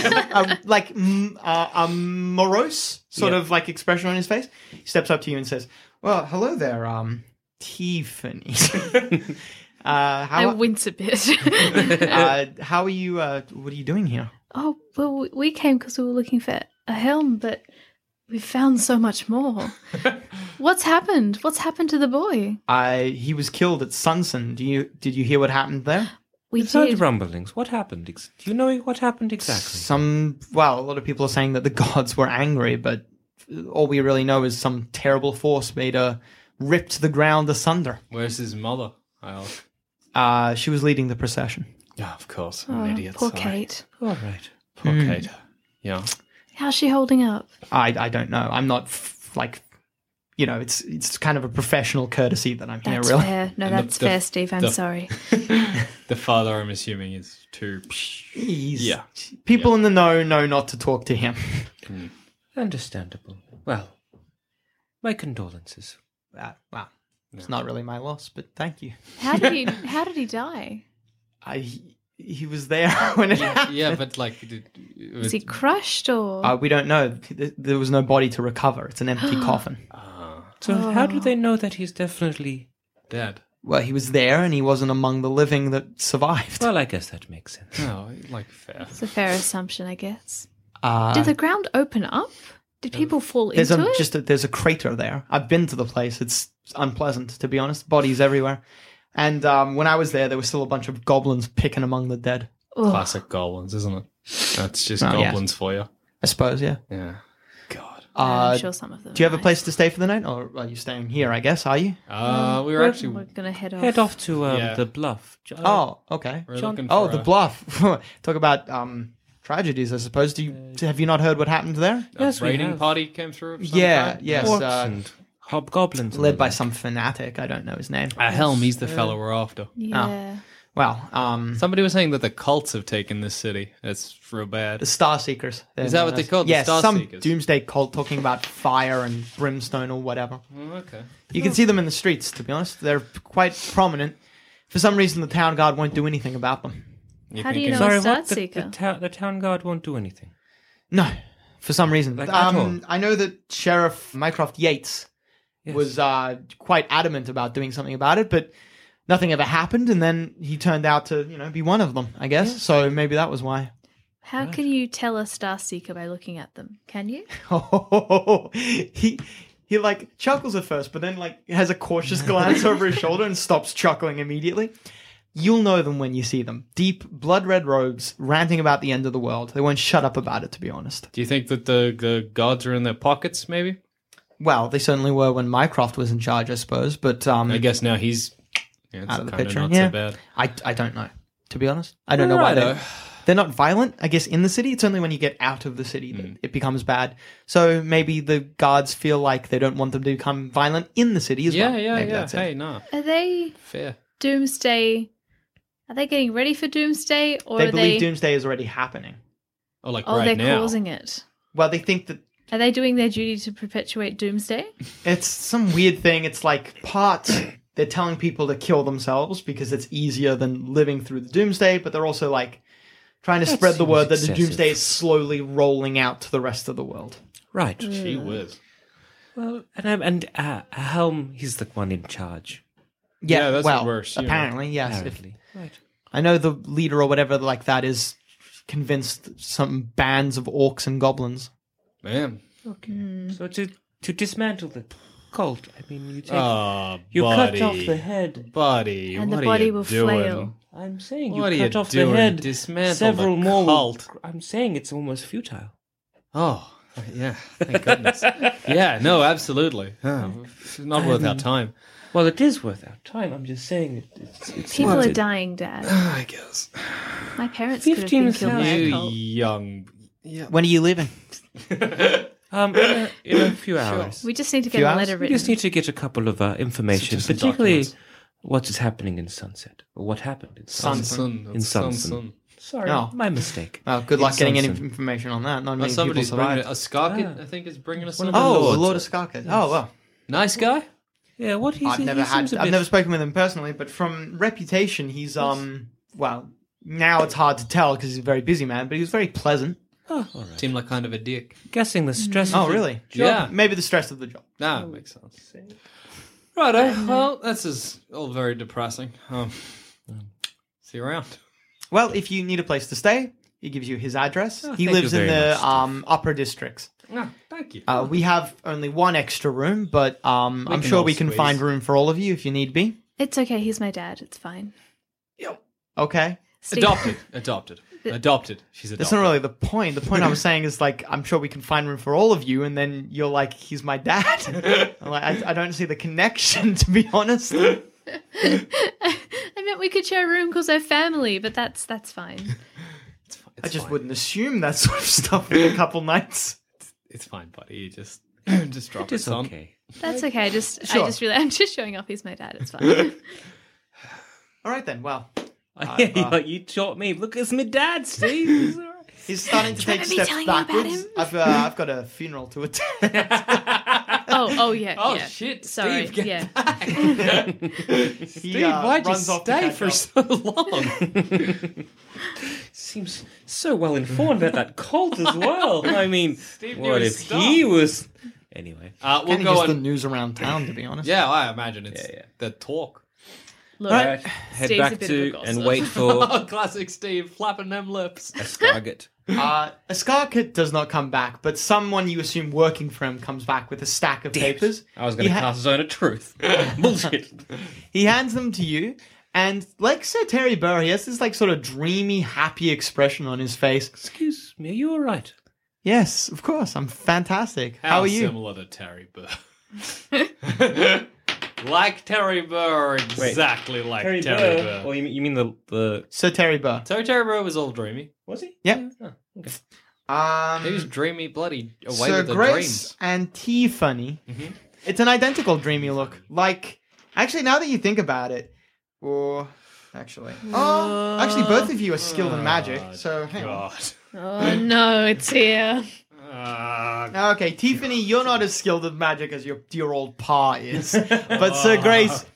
a morose sort of like expression on his face. He steps up to you and says, "Well, hello there, Tiffany. I wince a bit. How are you? What are you doing here?" Oh, well, we came because we were looking for a helm, but we found so much more. What's happened? What's happened to the boy? He was killed at Sunson. Did you hear what happened there? We It's heard did. rumblings. What happened? Do you know what happened exactly? A lot of people are saying that the gods were angry, but all we really know is some terrible force ripped the ground asunder. Where's his mother? I ask. She was leading the procession. Yeah, of course. I'm an idiot. Poor sorry. Kate. All right. Poor Kate. Yeah. How's she holding up? I don't know. I'm not it's kind of a professional courtesy that I'm here, That's really. fair. No, And that's fair, Steve. I'm sorry. The father, I'm assuming, is too. Yeah. People in the know not to talk to him. Understandable. Well, my condolences. Wow. It's not really my loss, but thank you. How did he die? He was there when it happened. Yeah, but like, Was he crushed or? We don't know. There was no body to recover. It's an empty coffin. So how do they know that he's definitely dead? Well, he was there and he wasn't among the living that survived. Well, I guess that makes sense. No, like fair. It's a fair assumption, I guess. Did the ground open up? Did people fall There's into it? there's a crater there. I've been to the place. It's unpleasant, to be honest. Bodies everywhere. And when I was there was still a bunch of goblins picking among the dead. Ugh. Classic goblins, isn't it? That's just Oh, yeah. goblins for you. I suppose, yeah. Yeah. God. I'm sure some of them. Do you have are a place to stay for the night? Or are you staying here, I guess? Are you? We were actually. We're gonna head off. Head off to Yeah. the bluff. Oh, okay. We're looking Oh, for the a- bluff. Talk about tragedies, I suppose. Have you not heard what happened there? A Yes, we raiding have. party came through. of some Yeah, kind? yes. Orcs and hobgoblins. and Led the by like. some fanatic. I don't know his name. Helm, he's the fellow we're after. Yeah. Well, Somebody was saying that the cults have taken this city. It's real bad. the Star Seekers. Is that what they call it? The Yes, Star some Seekers? doomsday cult talking about fire and brimstone or whatever. Oh, okay. You can see them in the streets, to be honest. They're quite prominent. For some reason, the town guard won't do anything about them. How do you know Sorry, a what? Starseeker? The town guard won't do anything. No, for some reason. Like, at all? I know that Sheriff Mycroft Yates Yes. was quite adamant about doing something about it, but nothing ever happened, and then he turned out to, be one of them, I guess. So maybe that was why. How can you tell a Starseeker by looking at them? Can you? He like chuckles at first, but then like has a cautious glance over his shoulder and stops chuckling immediately. You'll know them when you see them. Deep, blood-red robes, ranting about the end of the world. They won't shut up about it, to be honest. Do you think that the gods are in their pockets, maybe? Well, they certainly were when Mycroft was in charge, I suppose, but I guess now he's it's out of the kinda picture. not Yeah. so bad. I don't know, to be honest. I don't know why they're not violent, I guess, in the city. It's only when you get out of the city that it becomes bad. So maybe the guards feel like they don't want them to become violent in the city as well. Maybe Yeah. that's it. Hey, no. Are they Fair. Doomsday? Are they getting ready for Doomsday, or They are believe they? doomsday is already happening. Oh, like Oh, right they're now. causing it. Well, they think that Are they doing their duty to perpetuate Doomsday? it's some weird thing. It's like part they're telling people to kill themselves because it's easier than living through the doomsday, but they're also like trying to spread the seems word that the excessive. doomsday is slowly rolling out to the rest of the world. Right. Gee whiz. Well, and Helm, he's the one in charge. Yeah, that's well, what we're assuming. apparently, yes. Apparently. Right. I know the leader or whatever like that is convinced some bands of orcs and goblins. Man. Okay. So to dismantle the cult, I mean, you take Oh, you buddy. cut off the head. Buddy, And what the are body you will doing? flail. I'm saying What are you cut you off doing? the head. Dismantle several the more. cult. I'm saying it's almost futile. Oh, yeah. Thank goodness. Yeah, no, absolutely. It's not worth our time. Well, it is worth our time. I'm just saying it's People not are it. dying, Dad. I guess. My parents could have been killed by a You cult. young. Yeah. When are you leaving? In a few hours. We just need to get Few a hours? letter We written. just need to get a couple of information, Just some particularly documents. what is happening in Sunset, or what happened in Sunset. Sun. In It's sun, Sunson. sun. Sorry, Oh. my mistake. Well, good luck getting any Sanson. information on that. Not Oh, many people somebody's bringing it. survived. A Skarkit, I think, is bringing us One some. of the Oh, lords. the Lord of Skarkit. Oh, well. Nice guy? Yeah, what he's I've never spoken with him personally, but from reputation, he's well, now it's hard to tell because he's a very busy man, but he was very pleasant. Oh, all right. Seemed like kind of a dick. Guessing the stress. Oh, of the really? Yeah. Maybe the stress of the job. Nah, it makes sense. Righto. Well, this is all very depressing. See you around. Well, if you need a place to stay, he gives you his address. Oh, he thank lives you in very the much, upper districts. Ah, thank you. We have only one extra room, but I'm can sure all we can squeeze. find room for all of you if you need be. It's okay. He's my dad. It's fine. Okay. Steve- Adopted. She's adopted. That's not really the point. The point I was saying is like I'm sure we can find room for all of you, and then you're like, he's my dad. I'm like, I don't see the connection, to be honest. I meant we could share a room because they're family, but that's fine. I just wouldn't assume that sort of stuff in a couple nights. It's fine, buddy. You just drop It's it on. okay. That's okay. I just realized I'm just showing off he's my dad. It's fine. All right then. Well, You taught me. Look, it's my dad, Steve. he's starting to take remember me steps telling you about backwards. him? I've got a funeral to attend. Oh yeah. Oh yeah. shit, Sorry. Steve, get Yeah. Steve, why'd you runs off to stay catch for up. so long? Seems so well informed about that cult as well. I mean, Steve knew what his if stuff. he was... Anyway. We'll Kind of go just the on. news around town, to be honest. Yeah, I imagine it's Yeah. the talk. Look, Right. Head Steve's a back bit of a to gossip. and wait for Oh, classic Steve, flapping them lips. Escargot. Escargot does not come back, but someone you assume working for him comes back with a stack of papers. I was going to cast Zone of Truth. Bullshit. He hands them to you, and like Sir Terry Burr, he has this like sort of dreamy, happy expression on his face. Excuse me, are you all right? Yes, of course, I'm fantastic. How are you? Similar to Terry Burr. Like Terry Burr, exactly like Terry Burr. Or you mean the... Sir Terry Burr. Terry Burr was all dreamy. Was he? Yep. Oh, okay. He was dreamy, bloody away Sir with the Grace dreams. and Tiffany. It's an identical dreamy look. Like, actually, now that you think about it, or actually, actually, both of you are skilled in magic. So hang on. God. Oh no, it's here. Okay, Tiffany, you're not as skilled in magic as your dear old pa is, but Sir Grace,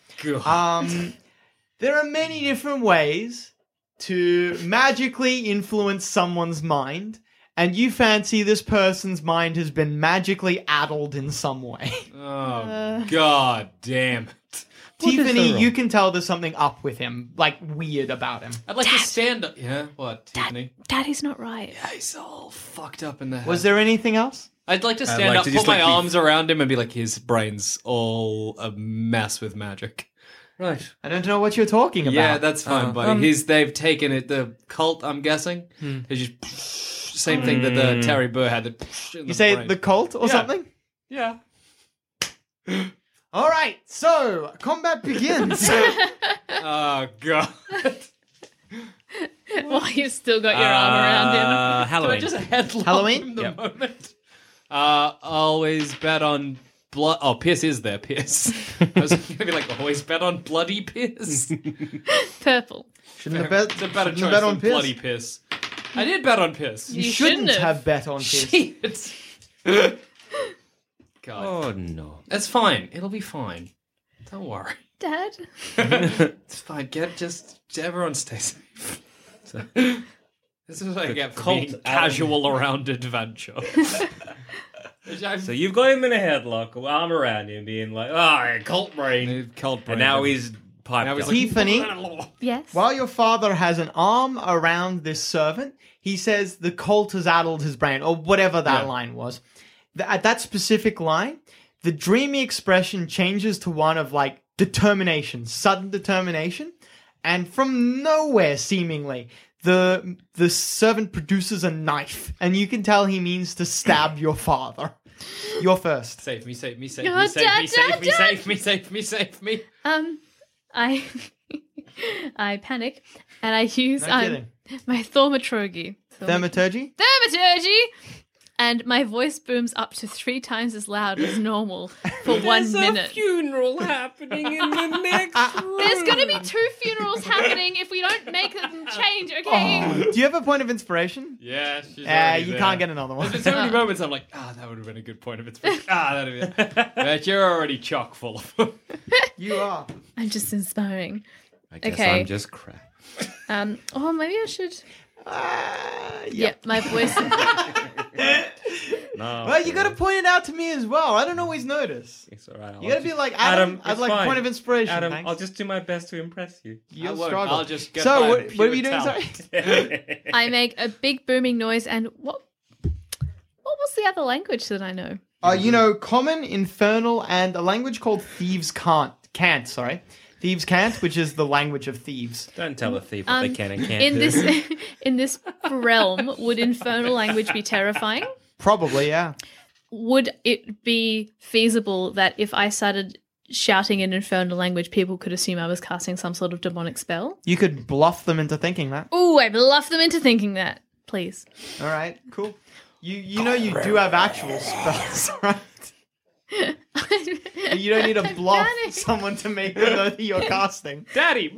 there are many different ways to magically influence someone's mind, and you fancy this person's mind has been magically addled in some way. Oh, God damn it. Tiffany, you can tell there's something up with him, like weird about him. I'd like to stand up. Yeah, what, Tiffany? Daddy's not right. Yeah, he's all fucked up in the head. Was there anything else? I'd like to stand like up, to put just, my like, be- arms around him and be like, his brain's all a mess with magic. Right. I don't know what you're talking about. Yeah, that's fine, buddy. They've taken it, the cult, I'm guessing, is just same thing that the Terry Burr had. You say the cult or something? Yeah. All right, so combat begins. Oh, God. Well, you've still got your arm around him. Halloween. Just a headlock Halloween? from the Yep. moment. Always bet on blood. Oh, Pierce is there, Pierce. I was going to be like, always bet on bloody Pierce. Purple. Shouldn't have bet, It's a better shouldn't choice have bet on than Pierce. bloody Pierce. I did bet on Pierce. You You shouldn't shouldn't have bet on Pierce. Shit. God. Oh, no. That's fine. It'll be fine. Don't worry. Dad? It's fine. Everyone stay safe. So, this is what I get for cult being casual around adventure. So you've got him in a headlock, arm around him, being like, cult brain. Cult brain. And now he's piped Now he's up. like, Tiffany, Yes? while your father has an arm around this servant, he says the cult has addled his brain, or whatever that line was. At that specific line, the dreamy expression changes to one of like determination, sudden determination, and from nowhere, seemingly, the servant produces a knife, and you can tell he means to stab your father. You're first. Save me, save me, save Oh, me, save Dad, me, save Dad, me, Dad. save me, save me, save me. I I panic and I use No kidding. my thaumaturgy. Thaumaturgy? Thaumaturgy! And my voice booms up to 3 times as loud as normal for 1 minute. funeral happening in the next room. There's going to be 2 funerals happening if we don't make them change, okay? Do you have a point of inspiration? Yeah, she's already You there. can't get another one. There's so many moments I'm like, that would have been a good point of inspiration. That'd have been. But you're already chock full of them. You are. I'm just inspiring. I guess Okay. I'm just crap. Maybe I should... Yeah. my voice... No. Well, you got to point it out to me as well. I don't always notice. It's all right. You got to be like, Adam, I'd it's like a fine. point of inspiration. Adam, thanks. I'll just do my best to impress you. You'll won't. struggle. I'll just get so, by what pure were you doing? talent. Sorry. I make a big booming noise and what was the other language that I know? You know, common, infernal, and a language called Thieves' Cant, Thieves' Cant, which is the language of thieves. Don't tell a thief what they can and can't In do. in this realm, would infernal language be terrifying? Probably, yeah. Would it be feasible that if I started shouting in infernal language, people could assume I was casting some sort of demonic spell? You could bluff them into thinking that. Ooh, I bluff them into thinking that. Please. All right, cool. You know you do have actual spells, right? You don't need to bluff panicked. someone to make them know that you're casting. Daddy.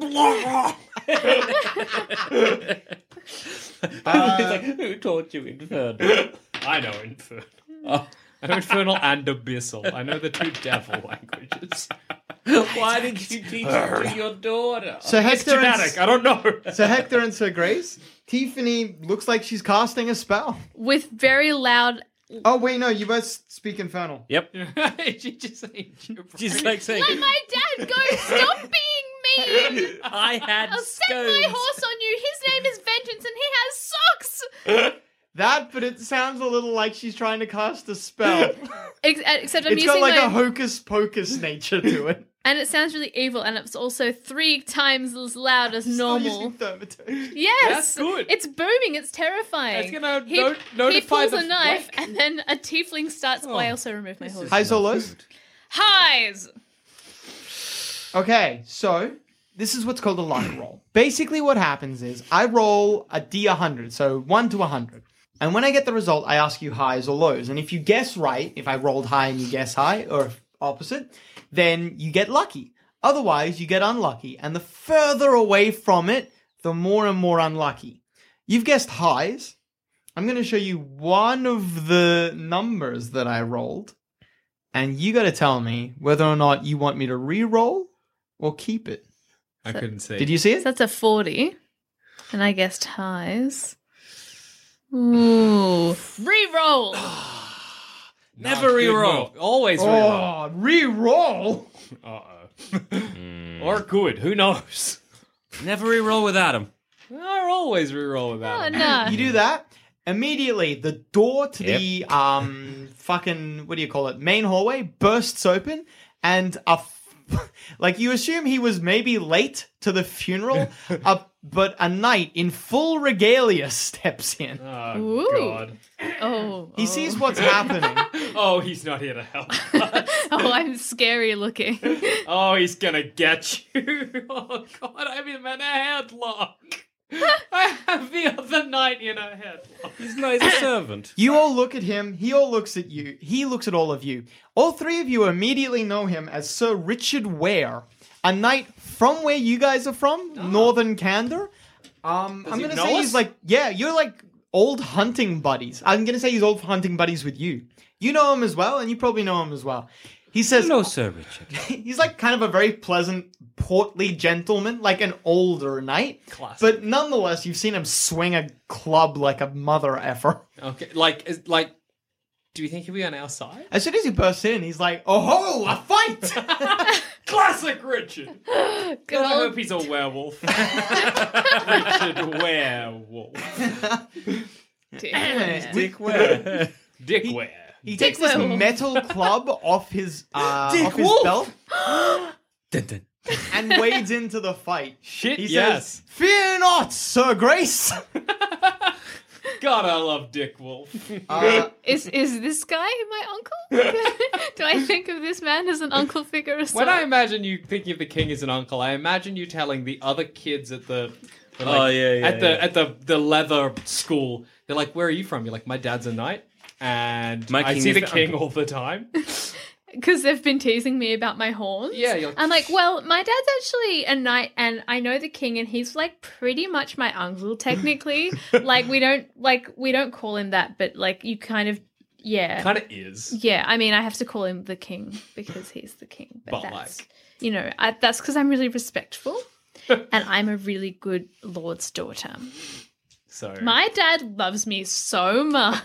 He's like, who taught you Infernal? I know Infernal. I know Infernal and Abyssal. I know the two devil languages. Why did you teach it to your daughter? So It's Hector, genetic. I don't know. so Hector and Sir Grace, Tiffany looks like she's casting a spell. With very loud. Oh wait, no, you both speak Infernal. Yep. She just saying She's like saying, Let my dad go! Stop being mean! I had I'll set my horse on you. His name is Vengeance, and he has socks. That, but it sounds a little like she's trying to cast a spell. Except I'm It's using got like my, a hocus pocus nature to it. and it sounds really evil, and it's also 3 times as loud as Still normal. using thaumaturgy. Yes, That's good. It's booming. It's terrifying. That's gonna he, notify he pulls the a knife, flank. and then a tiefling starts. Oh, I also removed my horse. Highs or lows? Highs. Okay, so this is what's called a luck roll. Basically, what happens is I roll a D100, so 1 to 100. And when I get the result, I ask you highs or lows. And if you guess right, if I rolled high and you guess high, or opposite, then you get lucky. Otherwise, you get unlucky. And the further away from it, the more and more unlucky. You've guessed highs. I'm going to show you one of the numbers that I rolled. And you got to tell me whether or not you want me to re-roll or keep it. I couldn't see. Did you see So it? that's a 40, and I guessed highs. Ooh, re-roll. Never re-roll. Always re-roll. Oh, re-roll? Uh-oh. Or good. Who knows? never re-roll with Adam. I always re-roll with that. Oh no. You do that, immediately the door to the fucking, what do you call it, main hallway bursts open, and like you assume he was maybe late to the funeral, but a knight in full regalia steps in. Oh, Ooh. God. Oh, He sees what's happening. Oh, he's not here to help. oh, I'm scary looking. Oh, he's gonna get you. Oh, God, I'm in a headlock. I have the other knight in a headlock. He's a servant. You all look at him, he all looks at you, he looks at all of you. All 3 of you immediately know him as Sir Richard Ware, a knight from where you guys are from, Northern Candor. I'm he gonna know say us? he's like, yeah, you're like old hunting buddies. I'm gonna say he's old hunting buddies with you. You know him as well, and you probably know him as well. He says, Hello, Sir Richard. he's like kind of a very pleasant, portly gentleman, like an older knight. Classic. But nonetheless, you've seen him swing a club like a mother effer. Okay, do you think he'll be on our side? As soon as he bursts in, he's like, "Oh ho, a fight!" Classic Richard. Good God, I old hope he's a werewolf. Richard Werewolf. Dick Ware. Dick Ware. He takes this Werewolf. metal club off his Wolf. belt Dun, dun. and wades into the fight. Shit, He yes. says, "Fear not, Sir Grace." God, I love Dick Wolf. Is this guy my uncle? Do I think of this man as an uncle figure as When well? I imagine you thinking of the king as an uncle, I imagine you telling the other kids at the at the leather school. They're like, "Where are you from?" You're like, "My dad's a knight, and My I king see is the the king uncle." all the time." Because they've been teasing me about my horns. Yeah, you're like, I'm like, well, my dad's actually a knight, and I know the king, and he's like pretty much my uncle technically. we don't call him that, but like you kind of, yeah, kind of is. yeah. I mean, I have to call him the king because he's the king. But, that's, like- that's because I'm really respectful, and I'm a really good lord's daughter. So My dad loves me so much.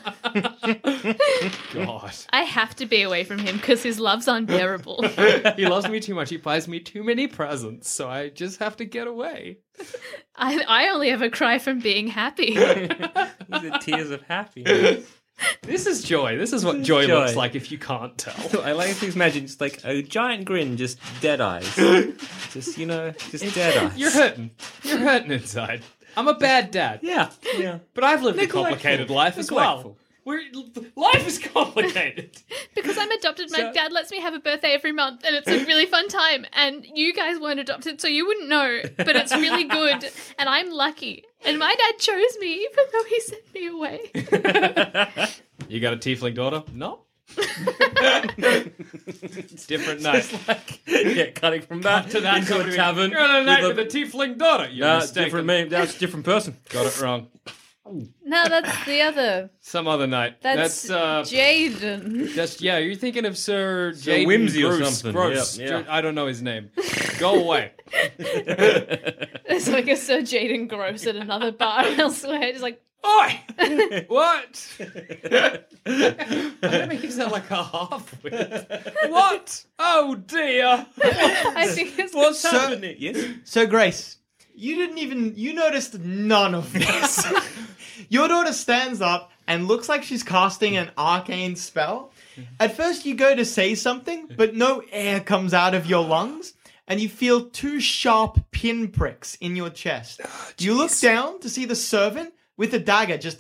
God, I have to be away from him because his love's unbearable. he loves me too much. He buys me too many presents, so I just have to get away. I only ever cry from being happy. The tears of happiness. This is joy. This is what joy Joy. looks like if you can't tell. I like to imagine just like a giant grin, just dead eyes. just dead eyes. You're hurting. You're hurting inside. I'm a bad dad. Yeah. But I've lived Neglectful. a complicated life as well. Life is complicated. Because I'm adopted, my dad lets me have a birthday every month, and it's a really fun time. And you guys weren't adopted, so you wouldn't know. But it's really good, and I'm lucky. And my dad chose me, even though he sent me away. You got a tiefling daughter? No. Different night. Cutting from that to that into a tavern. You're on a night with a tiefling daughter. You're mistaken. That's a different person. Got it wrong. No, that's the other. Some other night. That's Jaden. You're thinking of Sir Jaden Whimsy or Gross. something. Gross. Yeah. I don't know his name. Go away. It's like a Sir Jaden Gross at another bar elsewhere. Just like, Oi! What? That makes you sound like a half-wit. What? Oh dear. I think it's What's happening? Yes. So, Grace, you noticed none of this. Your daughter stands up and looks like she's casting an arcane spell. At first, you go to say something, but no air comes out of your lungs, and you feel 2 sharp pinpricks in your chest. You look down to see the servant with a dagger just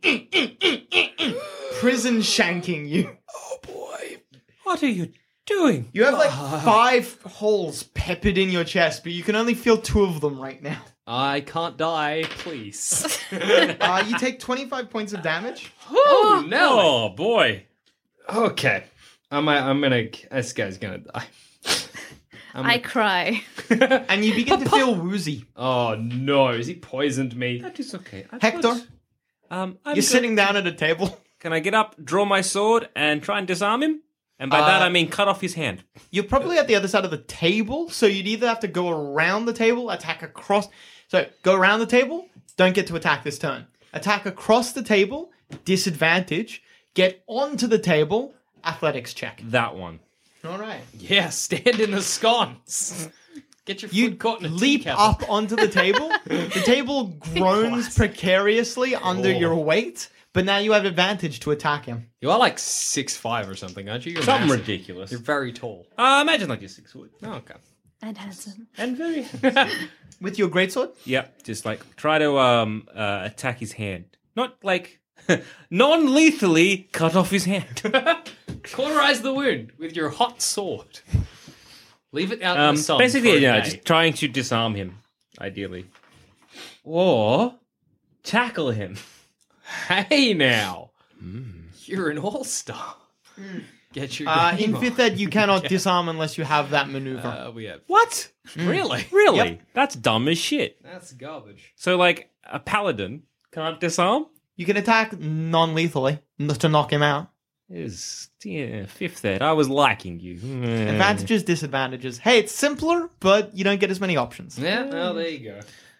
prison shanking you. Oh boy. What are you doing? You have like 5 holes peppered in your chest, but you can only feel 2 of them right now. I can't die, please. You take 25 points of damage. Oh, no. Oh boy. Okay. This guy's gonna die. I cry. And you begin to feel woozy. Oh no, has he poisoned me? That is okay. Hector, you're sitting down at a table. Can I get up, draw my sword, and try and disarm him? And by that I mean cut off his hand. You're probably at the other side of the table, so you'd either have to go around the table, attack across. So go around the table, don't get to attack this turn. Attack across the table, disadvantage. Get onto the table, athletics check. That one. All right. Yeah, stand in the sconce. Get your foot caught in a leap tea kettle. up onto the table. The table groans precariously under your weight, but now you have advantage to attack him. You are like 6'5" or something, aren't you? You're Something massive. ridiculous. You're very tall. Imagine like you're 6 foot. Oh, okay. And handsome. And very... With your greatsword? Yep, just like try to attack his hand. Not like non-lethally cut off his hand. Cauterize the wound with your hot sword. Leave it out in the sun. Basically, for a yeah, day. just trying to disarm him, ideally. Or tackle him. Hey now. You're an all-star. Get your game In on. 5th ed, you cannot disarm unless you have that maneuver. We have... What? Really? Really? Yep. That's dumb as shit. That's garbage. So, like, a paladin can't disarm? You can attack non-lethally to knock him out. Is 5th ed. I was liking you. Advantages, disadvantages. Hey, it's simpler, but you don't get as many options. Yeah, well, there you go.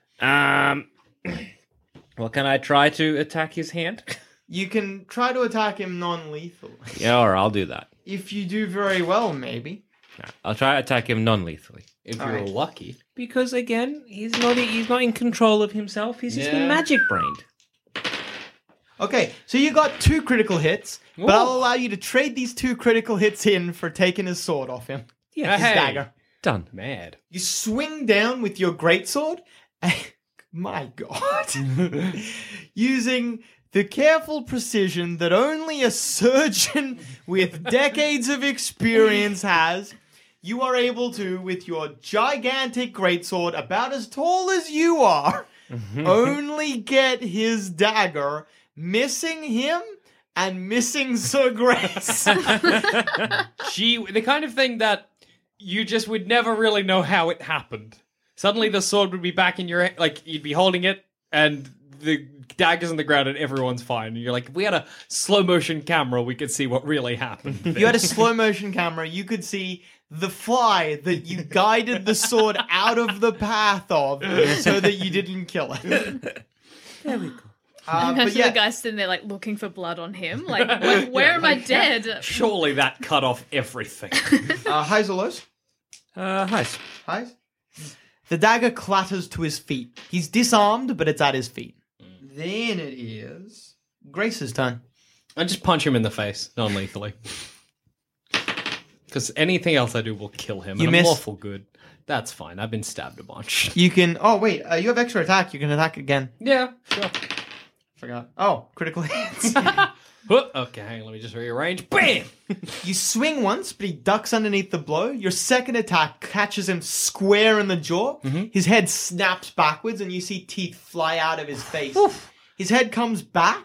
Well, can I try to attack his hand? You can try to attack him non-lethally. Yeah, all right, I'll do that. If you do very well, maybe. I'll try to attack him non-lethally. If All you're right. lucky. Because again, he's not in control of himself. He's just Yeah. magic brained. Okay, so you got 2 critical hits, but Ooh. I'll allow you to trade these 2 critical hits in for taking his sword off him. Yeah, His dagger. done. Mad. You swing down with your greatsword, and, my god, using the careful precision that only a surgeon with decades of experience has, you are able to, with your gigantic greatsword, about as tall as you are, only get his dagger, missing him and missing Sir Grace. The kind of thing that you just would never really know how it happened. Suddenly the sword would be back in your hand, like you'd be holding it and the dagger's on the ground and everyone's fine. And you're like, if we had a slow motion camera, we could see what really happened. If you had a slow motion camera, you could see the fly that you guided the sword out of the path of so that you didn't kill it. There we go. Imagine the guy sitting there like looking for blood on him. Like where am I dead? Surely that cut off everything. Highs or lows? Highs. Highs? The dagger clatters to his feet. He's disarmed, but it's at his feet. Then it is Grace's turn. I just punch him in the face, non-lethally. Because anything else I do will kill him. You and miss. I'm awful good. That's fine. I've been stabbed a bunch. You can... Oh, wait. You have extra attack. You can attack again. Yeah, sure. Forgot. Oh, critical hits. Okay, hang on. Let me just rearrange. Bam! You swing once, but he ducks underneath the blow. Your second attack catches him square in the jaw. His head snaps backwards, and you see teeth fly out of his face. His head comes back,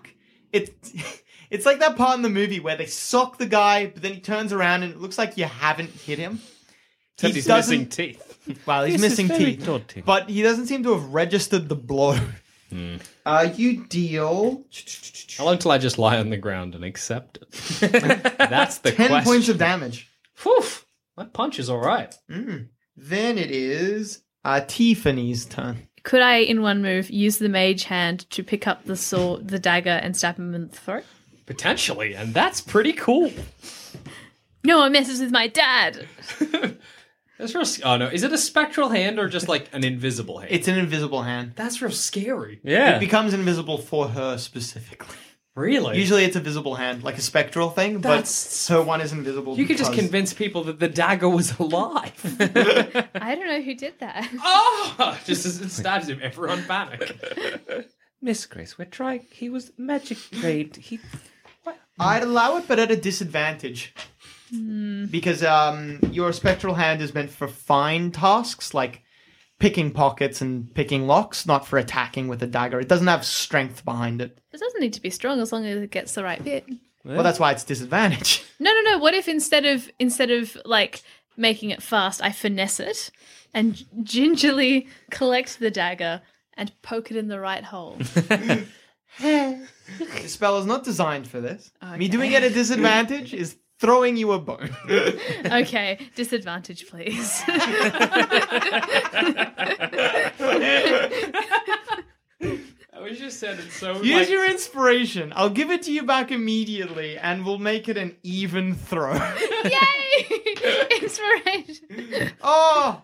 It's like that part in the movie where they sock the guy, but then he turns around and it looks like you haven't hit him. Except he's doesn't- missing teeth. Well, he's This is missing very teeth, daunting. but he doesn't seem to have registered the blow. You deal How long till I just lie on the ground and accept it? That's the 10 question. points of damage. Whew, my punch is all right. Then it is Tiffany's turn. Could I, in one move, use the mage hand to pick up the sword, the dagger, and stab him in the throat? Potentially, and that's pretty cool. No one messes with my dad. That's real. Oh no, is it a spectral hand or just like an invisible hand? It's an invisible hand. That's real scary. It becomes invisible for her specifically. Really? Usually it's a visible hand, like a spectral thing, That's- but her one is invisible. You could just because- convince people that the dagger was alive. I don't know who did that. Oh! Just as it stabs him, everyone panic. Miss Grace, we're trying. He was magic trained. I'd allow it, but at a disadvantage. Because your spectral hand is meant for fine tasks, like picking pockets and picking locks, not for attacking with a dagger. It doesn't have strength behind it. It doesn't need to be strong as long as it gets the right bit. Well, that's why it's disadvantage. No. What if instead of like making it fast, I finesse it and gingerly collect the dagger and poke it in the right hole? The spell is not designed for this. Me Okay. doing it at a disadvantage is throwing you a bone. Okay, disadvantage, please. I was just said it so Use your inspiration. I'll give it to you back immediately, and we'll make it an even throw. Yay! Inspiration. Oh,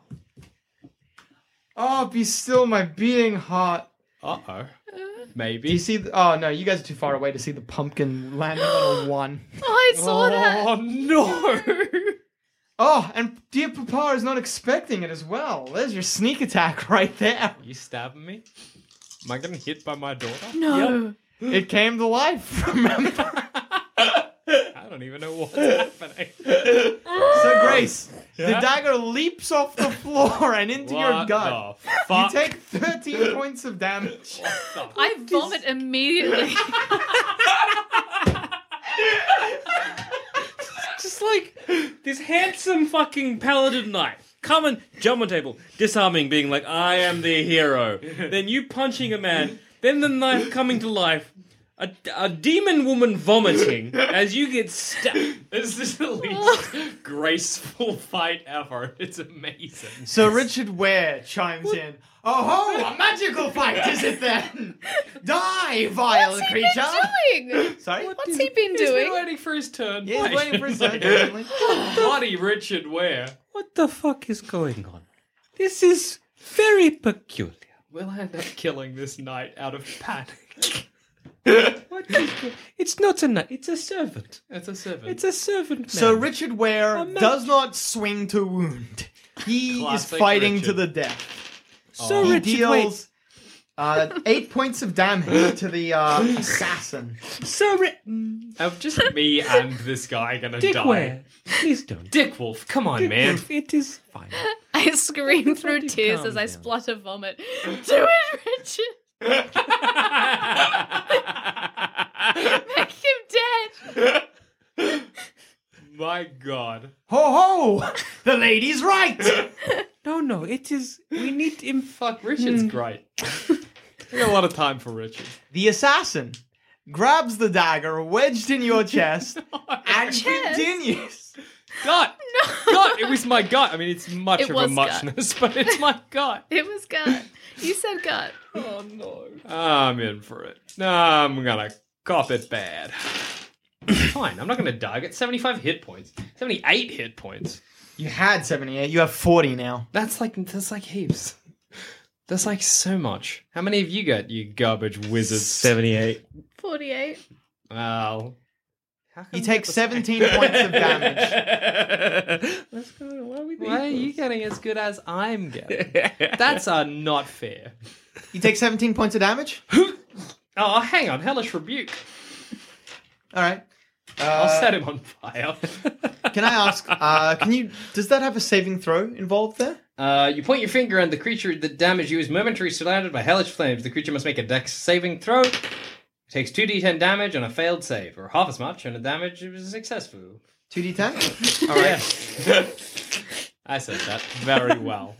be still my beating heart. Uh-oh. Do you Maybe. see? Oh no, you guys are too far away to see the pumpkin landing on a 1. Oh, I saw that. Oh no! Oh, and dear Papa is not expecting it as well. There's your sneak attack right there. You stabbing me? Am I getting hit by my daughter? No. It came to life. Remember? I don't even know what's happening. So Grace, the Yeah? dagger leaps off the floor and into your What gut. the You fuck? take 13 points of damage. I vomit immediately. Just like this handsome fucking paladin knight. Coming, jump on table, disarming, being like, I am the hero. Then you punching a man, then the knife coming to life, a demon woman vomiting as you get stabbed. This is the least graceful fight ever. It's amazing. So Richard Ware chimes in. Oh ho, a magical fight is it then? Die, vile What's he creature! been doing? Sorry? What's he been He's been doing? waiting for his turn. Yeah, he's waiting for his turn, definitely. Bloody Richard Ware. What the fuck is going on? This is very peculiar. We'll end up killing this knight out of panic. What is it's not a knight, it's a servant. It's a servant. It's a servant man. So Richard Ware A does not swing to wound. He Classic is fighting Richard. to the death. So He Richard, deals 8 points of damage to the assassin. Just me and this guy gonna Dick die. Ware, please don't. Dick Wolf, come on, Dick man. Wolf, it is fine. I scream through Everybody tears calm as I down. splutter vomit. Do it, Richard! Make him dead! My God. Ho ho! The lady's right! No, it is. We need him. Fuck, Richard's great. I got a lot of time for Richard. The assassin grabs the dagger wedged in your chest and continues. Gut! Gut! It was my gut. I mean, it's much It of a was muchness, but it's my gut. It was gut. You said gut. Oh, no. I'm in for it. I'm gonna cop it bad. Fine, I'm not gonna die. I get 75 hit points. 78 hit points. You had 78, you have 40 now. That's like heaps. That's like so much. How many have you got, you garbage wizards? 78. 48. Wow. You take 17 points of damage. Let's go. Why are we Why are you getting as good as I'm getting? That's not fair. You take 17 points of damage? Oh, hang on. Hellish Rebuke. Alright. I'll set him on fire. Can I ask, does that have a saving throw involved there? You point your finger and the creature that damaged you is momentarily surrounded by hellish flames. The creature must make a dex saving throw. Takes 2d10 damage on a failed save, or half as much on a damage was successful. 2d10? All right. I said that very well.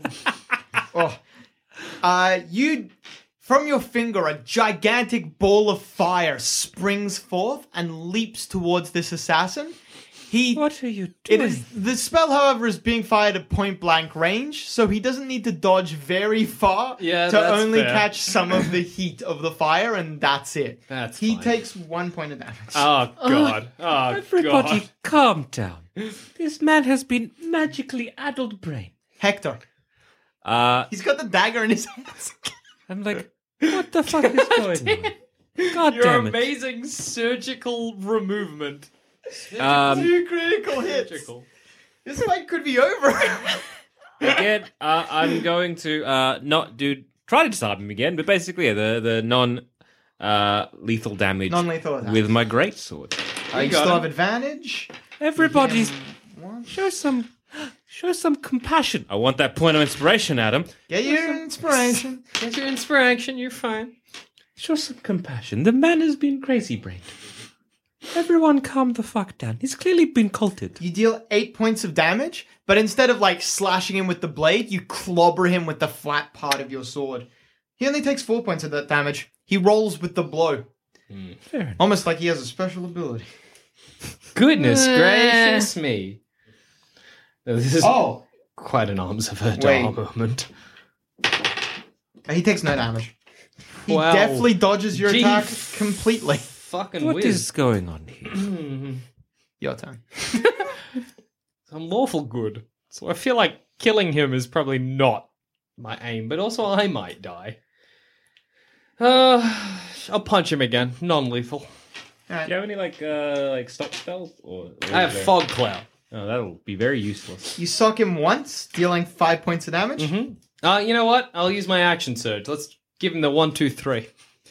You, from your finger, a gigantic ball of fire springs forth and leaps towards this assassin. What are you doing? The spell, however, is being fired at point blank range, so he doesn't need to dodge very far to that's only fair. catch some of the heat of the fire, and that's it. He fine. takes 1 point of damage. Oh, God. Oh, Everybody God. calm down. This man has been magically addled brain. Hector. He's got the dagger in his hands. I'm like, what the fuck is going on? God Your damn it. amazing surgical removement. 2 critical hits. This fight could be over. Again, I'm going to try to disarm him again, but basically, the non-lethal damage Non-lethal attack. with my greatsword. You still have advantage. Everybody's show some compassion. I want that point of inspiration, Adam. Get your inspiration. Get your inspiration, you're fine. Show some compassion. The man has been crazy brained. Everyone calm the fuck down. He's clearly been culted. You deal 8 points of damage, but instead of slashing him with the blade, you clobber him with the flat part of your sword. He only takes 4 points of that damage. He rolls with the blow. Fair enough. Almost like he has a special ability. Goodness gracious me. This is Oh! quite an arms of a Wait. moment. He takes no damage. He Wow. definitely dodges your Gee, attack completely. Fucking What whiz. is going on here? Your turn. I'm lawful good. So I feel like killing him is probably not my aim, but also I might die. I'll punch him again. Non-lethal. Do you have any like stop spells? Or I have Fog Cloud. Oh, that'll be very useless. You sock him once, dealing 5 points of damage. You know what? I'll use my action surge. Let's give him the 1, 2, 3.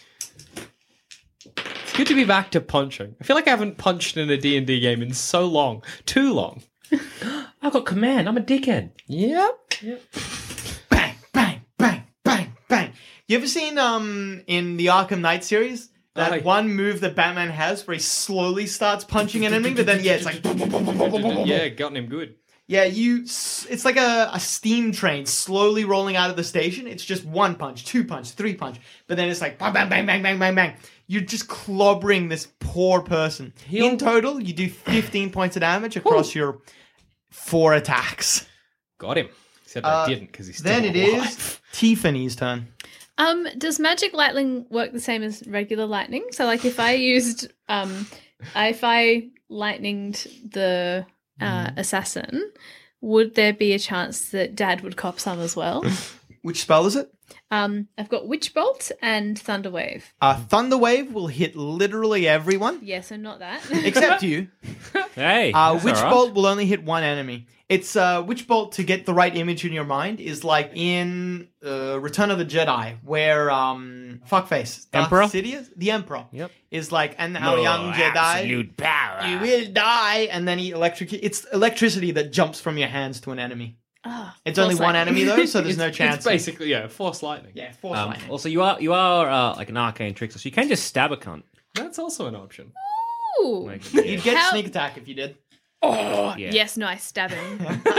It's good to be back to punching. I feel like I haven't punched in a D&D game in so long. Too long. I've got command. I'm a dickhead. Yep. Bang, bang, bang, bang, bang. You ever seen in the Arkham Knight series that one move that Batman has where he slowly starts punching an enemy, but then it's like Yeah, gotten him good. yeah, it's like a steam train slowly rolling out of the station. It's just 1 punch, 2 punch, 3 punch, but then it's like bang, bang, bang, bang, bang, bang, bang. You're just clobbering this poor person. In total, you do 15 points of damage across your 4 attacks. Got him. Except I didn't because he's still Then it alive. is Tiffany's turn. Does magic lightning work the same as regular lightning? So, like, if I used, if I lightninged the assassin, would there be a chance that Dad would cop some as well? Which spell is it? I've got Witch Bolt and Thunder Wave. Thunder Wave will hit literally everyone. Yeah, so not that. Except you. Hey, that's Witch all right. Bolt will only hit one enemy. It's Witch Bolt, to get the right image in your mind, is like in Return of the Jedi, where fuckface Darth Emperor? Sidious, the Emperor, Yep. is like, and our young Jedi, Absolute power. you will die, and then he it's electricity that jumps from your hands to an enemy. It's only one enemy though, so there's no chance. It's basically, force lightning. Yeah, force lightning. Also, you are like an arcane trickster, so you can just stab a cunt. That's also an option. Ooh. Like, You'd get How- sneak attack if you did. Oh, Yeah. yes, nice, stab him.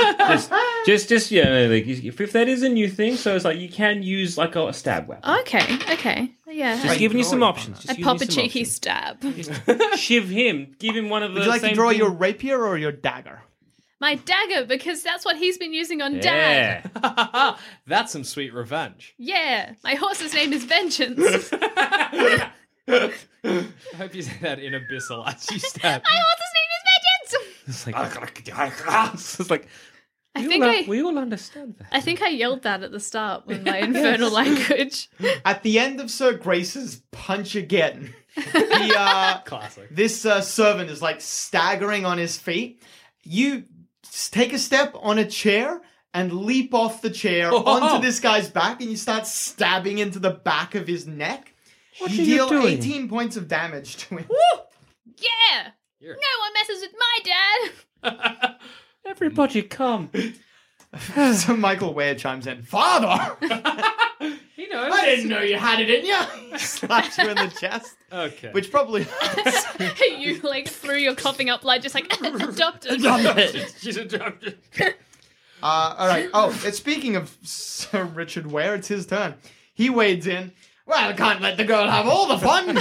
just like if that is a new thing, so it's like you can use like a stab weapon. Okay, yeah. Just giving you some options. I Just pop a giving you some cheeky options. stab. Shiv him. Give him one of the. Would you like to same draw thing- your rapier or your dagger? My dagger, because that's what he's been using on Dad. Yeah. That's some sweet revenge. Yeah, my horse's name is Vengeance. I hope you say that in Abyssal as you stab. My horse's name is Vengeance. It's like it's like. We all understand that. I think I yelled that at the start with my infernal language. At the end of Sir Grace's punch again, Classic. this servant is like staggering on his feet. You take a step on a chair and leap off the chair onto this guy's back, and you start stabbing into the back of his neck. What you are you deal doing? 18 points of damage to him. Yeah! No one messes with my dad! Everybody come. So Michael Ware chimes in, Father! He know. I didn't know you had it in you. He slaps you in the chest. Okay. Which probably... You like threw your coughing up like just like adopted. She's adopted. All right. Oh, and speaking of Sir Richard Ware, it's his turn. He wades in. Well, I can't let the girl have all the fun.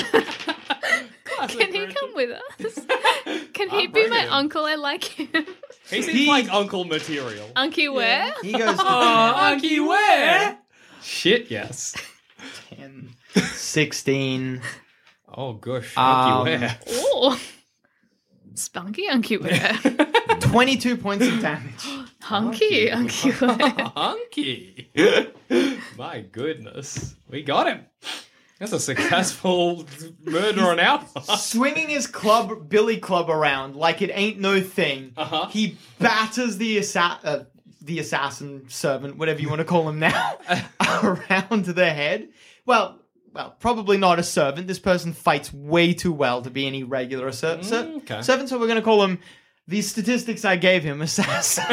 Can he come with us? Can he be my uncle? I like him. He seems like uncle material. Unky Ware? He goes, Unky Ware! Shit, yes. 10, 16. Oh, gosh. Unky Ware. Oh. Spunky Unky Ware. 22 points of damage. Hunky Unky Ware. Hunky. My goodness. We got him. That's a successful murder on our part. Swinging his billy club around like it ain't no thing. He batters the assassin servant, whatever you want to call him now, around the head. Well, probably not a servant. This person fights way too well to be any regular servant, so we're going to call him the statistics I gave him, assassin.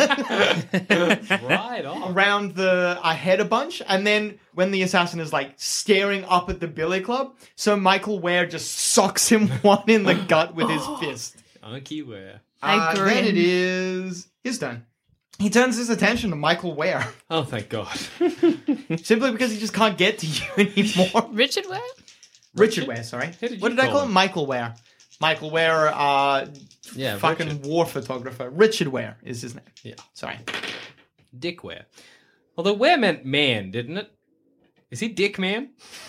Right on. Around the head a bunch, and then when the assassin is like staring up at the billy club, so Michael Ware just socks him one in the gut with his fist. Unky Ware. Then it is his turn. He turns his attention to Michael Ware. Oh, thank God. Simply because he just can't get to you anymore. Richard Ware? Richard Ware, sorry. What did I call him? Michael Ware. Michael Ware, fucking Richard. war photographer. Richard Ware is his name. Yeah. Sorry. Dick Ware. Although Ware meant man, didn't it? Is he Dick Man?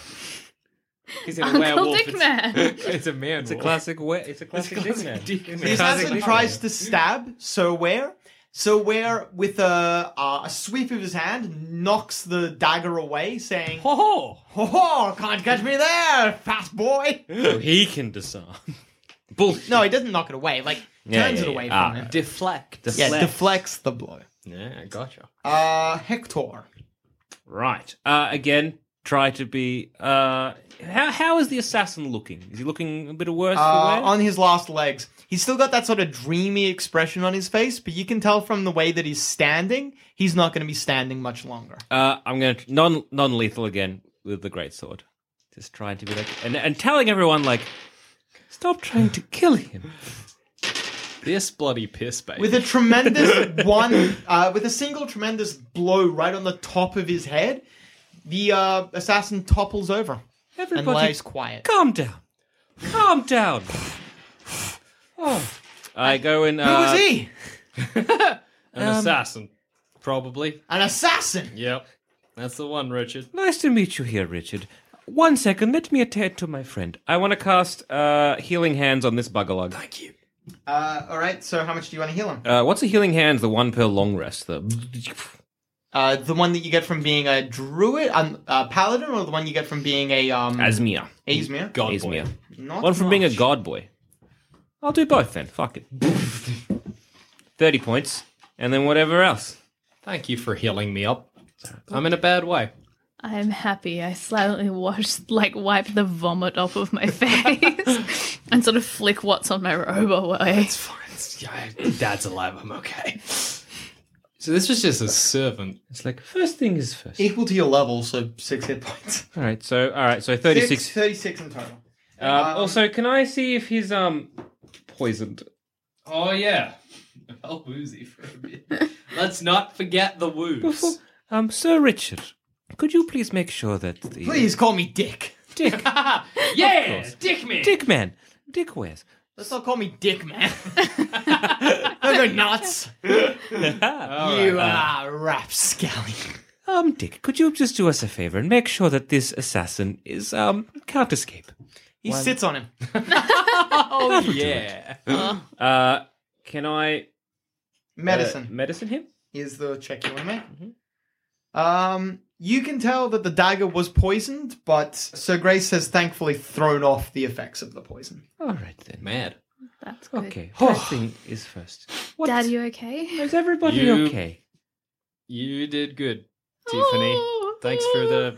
He's in a Uncle werewolf. Dick Man. It's a man. It's a classic Dick Man. The assassin tries to stab Sir Ware. So Ware, with a sweep of his hand, knocks the dagger away, saying, Ho ho! Can't catch me there, fat boy! So he can disarm. Bullshit. No, he doesn't knock it away, turns it away from him. Deflect. Yeah, deflects the blow. Yeah, gotcha. Hector. Right. Again, try to be... How is the assassin looking? Is he looking a bit worse for wear? On his last legs. He's still got that sort of dreamy expression on his face, but you can tell from the way that he's standing, he's not going to be standing much longer. I'm going to... Non-lethal again with the greatsword. Just trying to be like... And telling everyone, stop trying to kill him. This bloody piss, baby. With a tremendous with a single tremendous blow right on the top of his head, the assassin topples over and lays quiet. Calm down. Calm down. I go in... Who is he? An assassin. Probably. An assassin? Yep. That's the one, Richard. Nice to meet you here, Richard. 1 second, let me attend to my friend. I want to cast Healing Hands on this buggerlug. Thank you. Alright, so how much do you want to heal him? What's a Healing Hands? The one per long rest. The one that you get from being a druid, a paladin, or the one you get from being a... Asmir. Asmir? God Asmir. boy. Not One from being a much. god boy. I'll do both then. Fuck it. 30 points. And then whatever else. Thank you for healing me up. I'm in a bad way. I'm happy. I slightly wipe the vomit off of my face and sort of flick what's on my robe away. It's fine. Dad's alive. I'm okay. So this was just a servant. It's like, first thing is first. Equal to your level, so 6 hit points. All right, so 36. 36 in total. Also, can I see if he's poisoned? Oh, yeah. Well, woozy for a bit. Let's not forget the woos. Sir Richard, could you please make sure that the... Please call me Dick. Dick. Yeah, Dick Man. Dick Man. Dick Wares. Let's not call me Dick, man. Don't go nuts. You rapscallion. Dick, could you just do us a favor and make sure that this assassin is, can't escape? He sits on him. Oh, yeah. Can I... Medicine medicine him? is the check you want to make. You can tell that the dagger was poisoned, but Sir Grace has thankfully thrown off the effects of the poison. All right, then. Mad. That's good. Okay, first thing is first. Dad, you okay? Is everybody You- okay? You did good, Tiffany. Thanks for the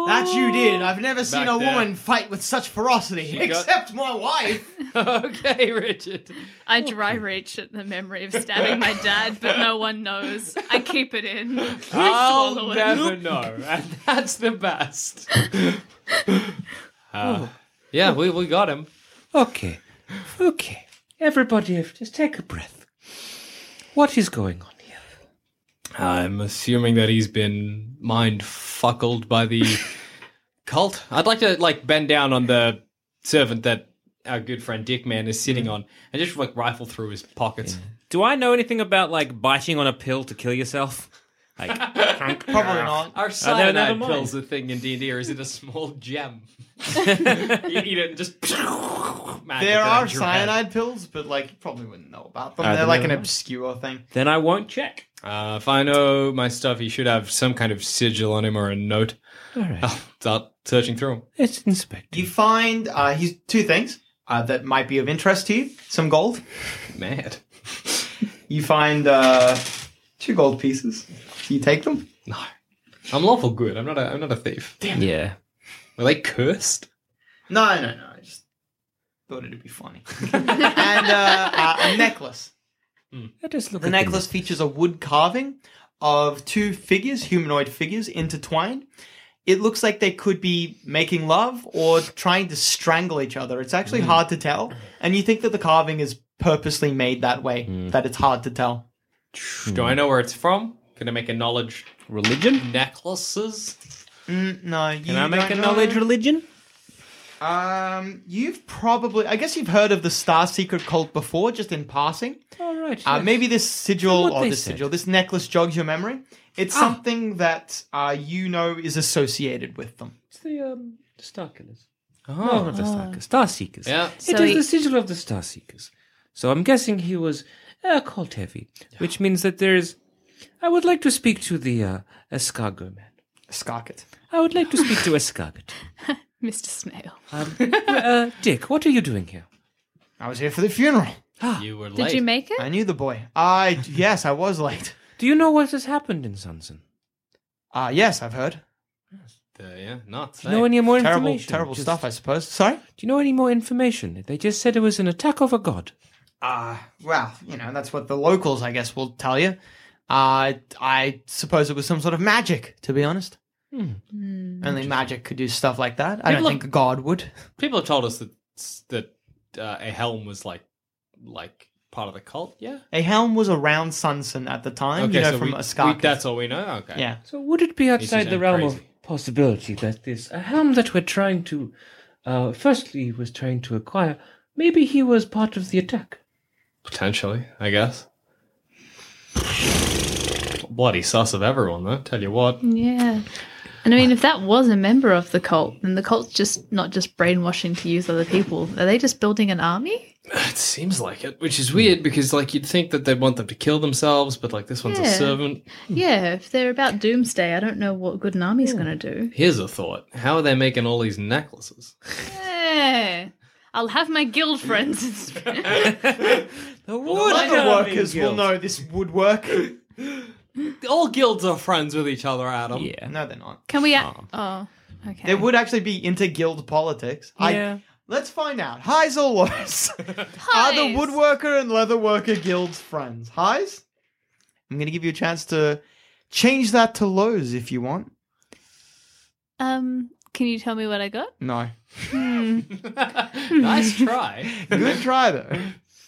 That you did. I've never seen Back a there. woman fight with such ferocity, She got- except my wife. Okay, Richard. I dry reach at the memory of stabbing my dad, but no one knows. I keep it in. I'll Swallow it. never know, and that's the best. Yeah, we got him. Okay. Everybody, just take a breath. What is going on here? I'm assuming that he's been mind-fuckled by the cult. I'd like to, bend down on the servant that our good friend Dickman is sitting on and just, rifle through his pockets. Do I know anything about, biting on a pill to kill yourself? Probably not. Our never cyanide mind. pill's a thing in D&D, or is it a small gem? You eat it and just... There are cyanide pills, but you probably wouldn't know about them. They're then like an never mind. obscure thing. Then I won't check. If I know my stuff, he should have some kind of sigil on him or a note. All right. I'll start searching through him. Let's inspect. You find he's two things that might be of interest to you. Some gold. Mad. You find 2 gold pieces. Do you take them? No. I'm lawful good. I'm not a thief. Yeah. Hmm. Were they cursed? No. I just thought it'd be funny. And a necklace. Let us look The at necklace features a wood carving of 2 figures, humanoid figures, intertwined. It looks like they could be making love or trying to strangle each other. It's actually hard to tell. And you think that the carving is purposely made that way, that it's hard to tell. Do I know where it's from? Can I make a knowledge religion? Necklaces? No, you Can I make a don't knowledge know. religion? You've probably... I guess you've heard of the Star Secret cult before, just in passing. All right. Maybe this sigil, What or they this said. sigil, this necklace jogs your memory. It's something that you know is associated with them. It's the Star Killers. No, not the Star Killers. Star Seekers. Yeah. It So is he- the sigil of the Star Seekers. So I'm guessing he was cult heavy, which means that there's... I would like to speak to the escargot man. Skarkit. I would like to speak to escargot. Mr. Snail. Dick, what are you doing here? I was here for the funeral. You were late. Did you make it? I knew the boy. Yes, I was late. Do you know what has happened in Sunson? Yes, I've heard. Yeah, nuts. Do you know any more Terrible, information? terrible Just- stuff, I suppose. Sorry? Do you know any more information? They just said it was an attack of a god. Well, that's what the locals, I guess, will tell you. I suppose it was some sort of magic, to be honest. Only magic could do stuff like that. I don't People think a god would. People have told us that a helm was like part of the cult. Yeah. A helm was around Sunson at the time, from a Skarkit. that's all we know. Okay. Yeah. So would it be outside sound the realm crazy. of possibility that this a helm that we're trying to, firstly was trying to acquire, maybe he was part of the attack? Potentially, I guess. Bloody sus of everyone, though. Tell you what. Yeah. And I mean, if that was a member of the cult, then the cult's just not just brainwashing to use other people. Are they just building an army? It seems like it, which is weird because you'd think that they'd want them to kill themselves, but this one's a Yeah. servant. Yeah, if they're about doomsday, I don't know what good an army's going to do. Here's a thought: how are they making all these necklaces? Eh, I'll have my guild friends. The Other workers will know this would work. All guilds are friends with each other, Adam. Yeah. No, they're not. Can we... Oh, okay. There would actually be inter-guild politics. Yeah. Let's find out. Highs or lows? Are the Highs. woodworker and leatherworker guilds friends? Highs? I'm going to give you a chance to change that to lows if you want. Can you tell me what I got? No. Nice try. Good try, though.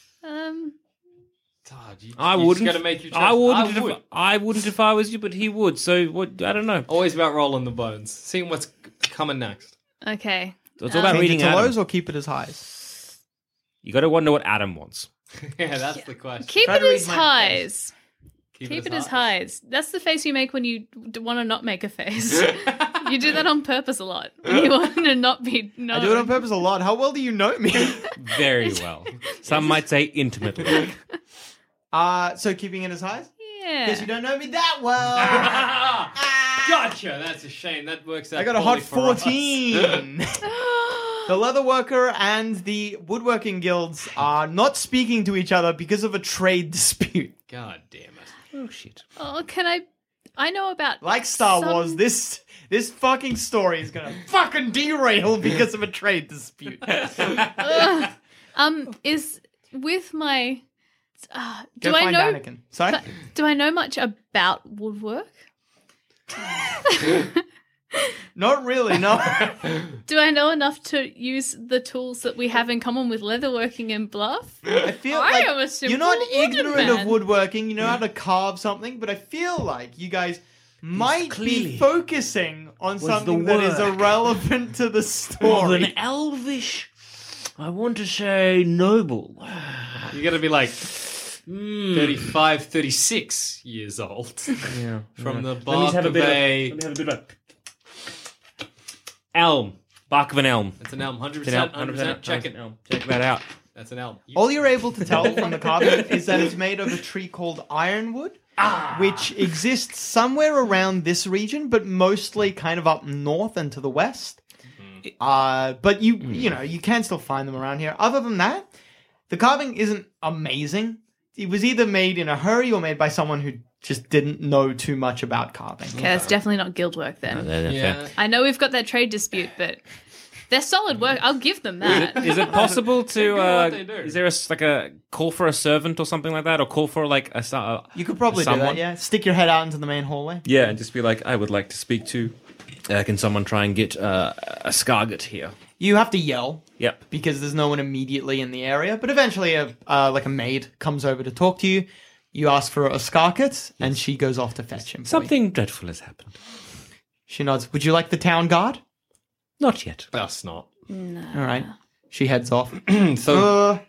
Todd, I you wouldn't. Just gotta make your choice. I wouldn't. I would. I wouldn't if I was you, but he would. So what? I don't know. Always about rolling the bones, seeing what's coming next. Okay. So it's all about Change reading it to Adam. lows or keep it as highs? You got to wonder what Adam wants. Yeah, that's the question. Keep Try it to read as my highs. Keep it as highs. That's the face you make when you want to not make a face. You do that on purpose a lot. When you want to not be known. I do it on purpose a lot. How well do you know me? Very well. Some might say intimately. So keeping it as highs? Yeah. Because you don't know me that well. Gotcha. That's a shame. That works out. I got a poorly hot for us. 14. The leatherworker and the woodworking guilds are not speaking to each other because of a trade dispute. God damn it. Oh shit. Oh, can I I know about Like Star some- Wars, this fucking story is gonna fucking derail because of a trade dispute. Is with my. Go Do I find know? Anakin. Sorry? Do I know much about woodwork? Not really, no. Do I know enough to use the tools that we have in common with leatherworking and bluff? I feel I like am a simple you're not wooden ignorant of man. woodworking. You know how to carve something, but I feel like you guys might clearly be focusing on something the that is work irrelevant to the Of story. an elvish, I want to say noble. You got to be like 35, 36 years old. Yeah. From the Let me bark have a of bit a... of a elm. Bark of an elm. That's an elm, 100%, It's an elm, 100%. Check it. elm. Check that out. That's an elm. All you're able to tell from the carving is that it's made of a tree called ironwood, which exists somewhere around this region, but mostly kind of up north and to the west. But you know, you can still find them around here. Other than that, the carving isn't amazing. It was either made in a hurry or made by someone who just didn't know too much about carving. Okay, that's definitely not guild work then. Yeah. I know we've got that trade dispute, but they're solid work. I'll give them that. Is it possible to? what they do. Is there a call for a servant or something like that, or call for like a? You could probably do someone? that, yeah. Stick your head out into the main hallway. Yeah, and just be like, I would like to speak to. Can someone try and get a Scarget here? You have to yell. Yep. Because there's no one immediately in the area, but eventually a maid comes over to talk to you. You ask for a Skarkit, and she goes off to fetch him. for you. Something dreadful has happened. She nods. Would you like the town guard? Not yet. That's not. All right. She heads off. So,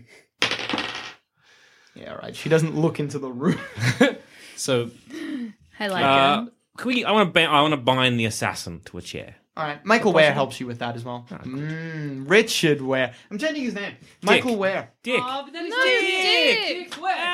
Yeah, right. She doesn't look into the room. so I like it. Can we? I want to bind the assassin to a chair. All right. Michael Ware helps you with that as well. Richard Ware. I'm changing his name. Michael Ware. Dick. No, Dick!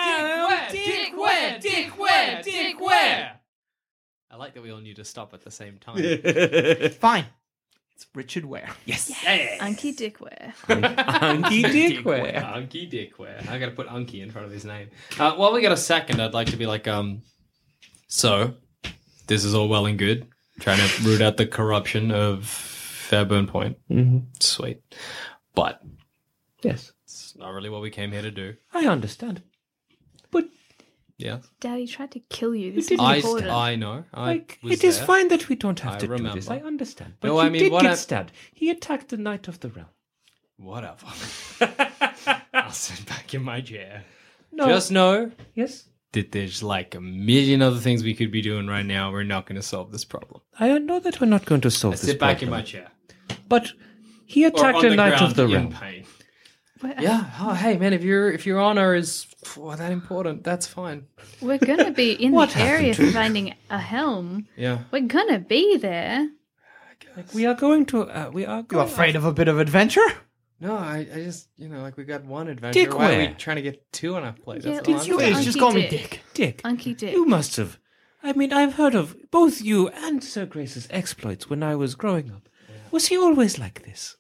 Dick Ware. I like that we all knew to stop at the same time. Fine. It's Richard Ware. Yes. Unky Dickware. Unky Dickware. Unky Dickware. I got to put Unky in front of his name. While we got a second, I'd like to be like, so this is all well and good. Trying to root out the corruption of Fairburn Point. Mm-hmm. Sweet. But Yes. it's not really what we came here to do. I understand. But Yeah. Daddy tried to kill you. This is I important. know. it is fine that we don't have I to do remember. this. I understand. But No, he I mean, did what get I- stabbed. He attacked the Knight of the Realm. Whatever. I'll sit back in my chair. No. Just know Yes. that there's like a million other things we could be doing right now. We're not going to solve this problem. I know that we're not going to solve I this sit back in problem. my chair. But he Or attacked on a the Knight ground of the in Realm. pain. We're- Yeah. Oh, hey, man, if your honor is that important, that's fine. We're gonna be in What the area happened to- finding a helm. Yeah. We're gonna be there. Like, we are going to. We are You going. afraid of a bit of adventure? No, I just, like, we got one adventure. Why are Dickware. we trying to get two on our plate? Yeah, That's all let's I'm do saying. it. Please, just Unky call me Dick. Dick. Dick. Unky Dick. You must have. I mean, I've heard of both you and Sir Grace's exploits when I was growing up. Was he always like this?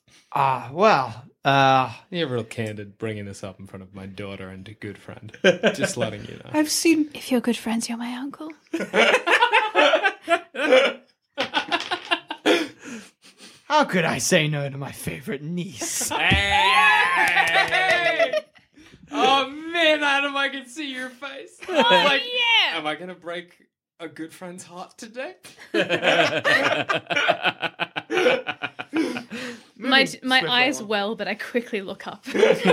You're real candid bringing this up in front of my daughter and a good friend. Just letting you know. I've seen. If you're good friends, you're my uncle. How could I say no to my favorite niece? Oh man, Adam, I can see your face. Oh, yeah! Am I gonna break a good friend's heart today? My swiftly eyes along. well, but I quickly look up.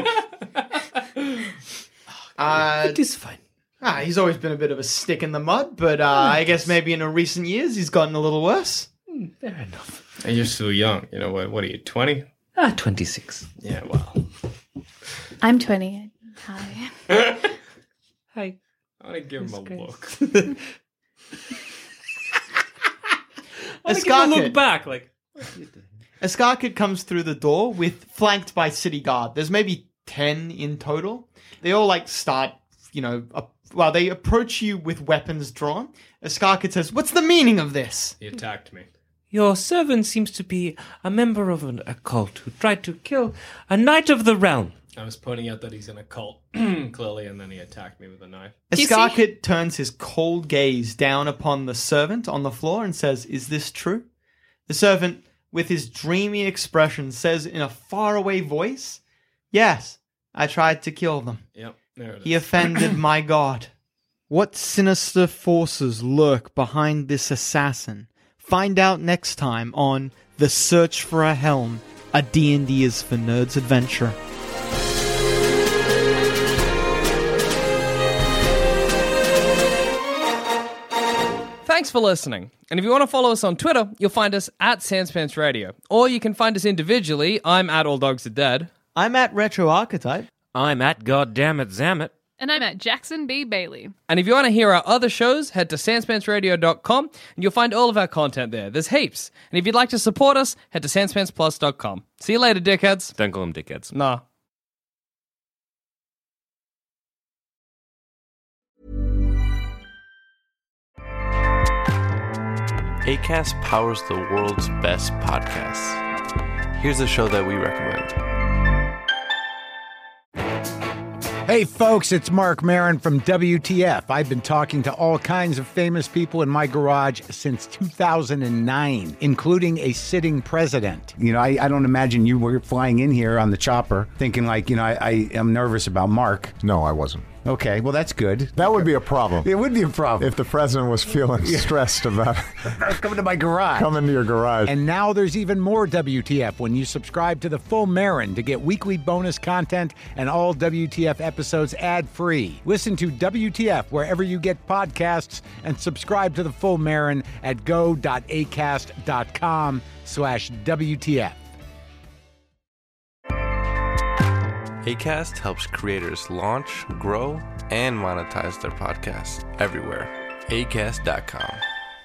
It is fine. He's always been a bit of a stick in the mud, but I guess maybe in recent years he's gotten a little worse. Fair enough. And you're still young. You know what are you, 20? 26. Yeah, well. I'm 20. Hi. Hi. I want to give him a Grace. look. I give a look Skarkit. back, like. A Skarkit comes through the door flanked by city guard. There's maybe 10 in total. They all start, they approach you with weapons drawn. A Skarkit says, "What's the meaning of this?" He attacked me. Your servant seems to be a member of a cult who tried to kill a Knight of the Realm. I was pointing out that he's in a cult, clearly, and then he attacked me with a knife. Escarkit turns his cold gaze down upon the servant on the floor and says, "Is this true?" The servant, with his dreamy expression, says in a faraway voice, "Yes, I tried to kill them. Yep, there it is. He offended my god." What sinister forces lurk behind this assassin? Find out next time on The Search for a Helm, a D&D is for Nerds adventure. Thanks for listening. And if you want to follow us on Twitter, you'll find us at Sanspants Radio. Or you can find us individually. I'm at All Dogs Are Dead. I'm at Retro Archetype. I'm at Goddammit Zammit. And I'm at Jackson B. Bailey. And if you want to hear our other shows, head to sanspantsradio.com and you'll find all of our content there. There's heaps. And if you'd like to support us, head to sanspantsplus.com. See you later, dickheads. Don't call them dickheads. Nah. Acast powers the world's best podcasts. Here's a show that we recommend. Hey folks, it's Mark Maron from WTF. I've been talking to all kinds of famous people in my garage since 2009, including a sitting president. You know, I don't imagine you were flying in here on the chopper thinking like, you know, I am nervous about Mark. No, I wasn't. Okay, well, that's good. That would be a problem. It would be a problem. If the president was feeling stressed about coming to my garage. Coming to your garage. And now there's even more WTF when you subscribe to The Full Marin to get weekly bonus content and all WTF episodes ad-free. Listen to WTF wherever you get podcasts and subscribe to The Full Marin at go.acast.com/WTF. Acast helps creators launch, grow, and monetize their podcasts everywhere. Acast.com.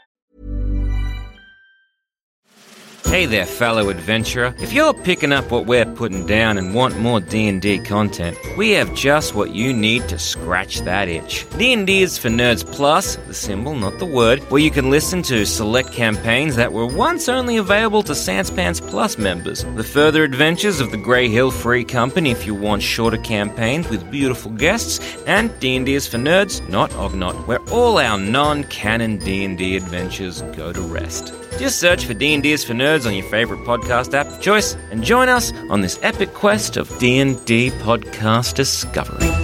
Hey there, fellow adventurer. If you're picking up what we're putting down and want more D&D content, we have just what you need to scratch that itch. D&D is for Nerds Plus, the symbol, not the word, where you can listen to select campaigns that were once only available to Sanspants Plus members. The further adventures of the Grey Hill Free Company if you want shorter campaigns with beautiful guests, and D&D is for Nerds, not Ognot, where all our non-canon D&D adventures go to rest. Just search for D&D is for Nerds on your favorite podcast app of choice and join us on this epic quest of D&D podcast discovery.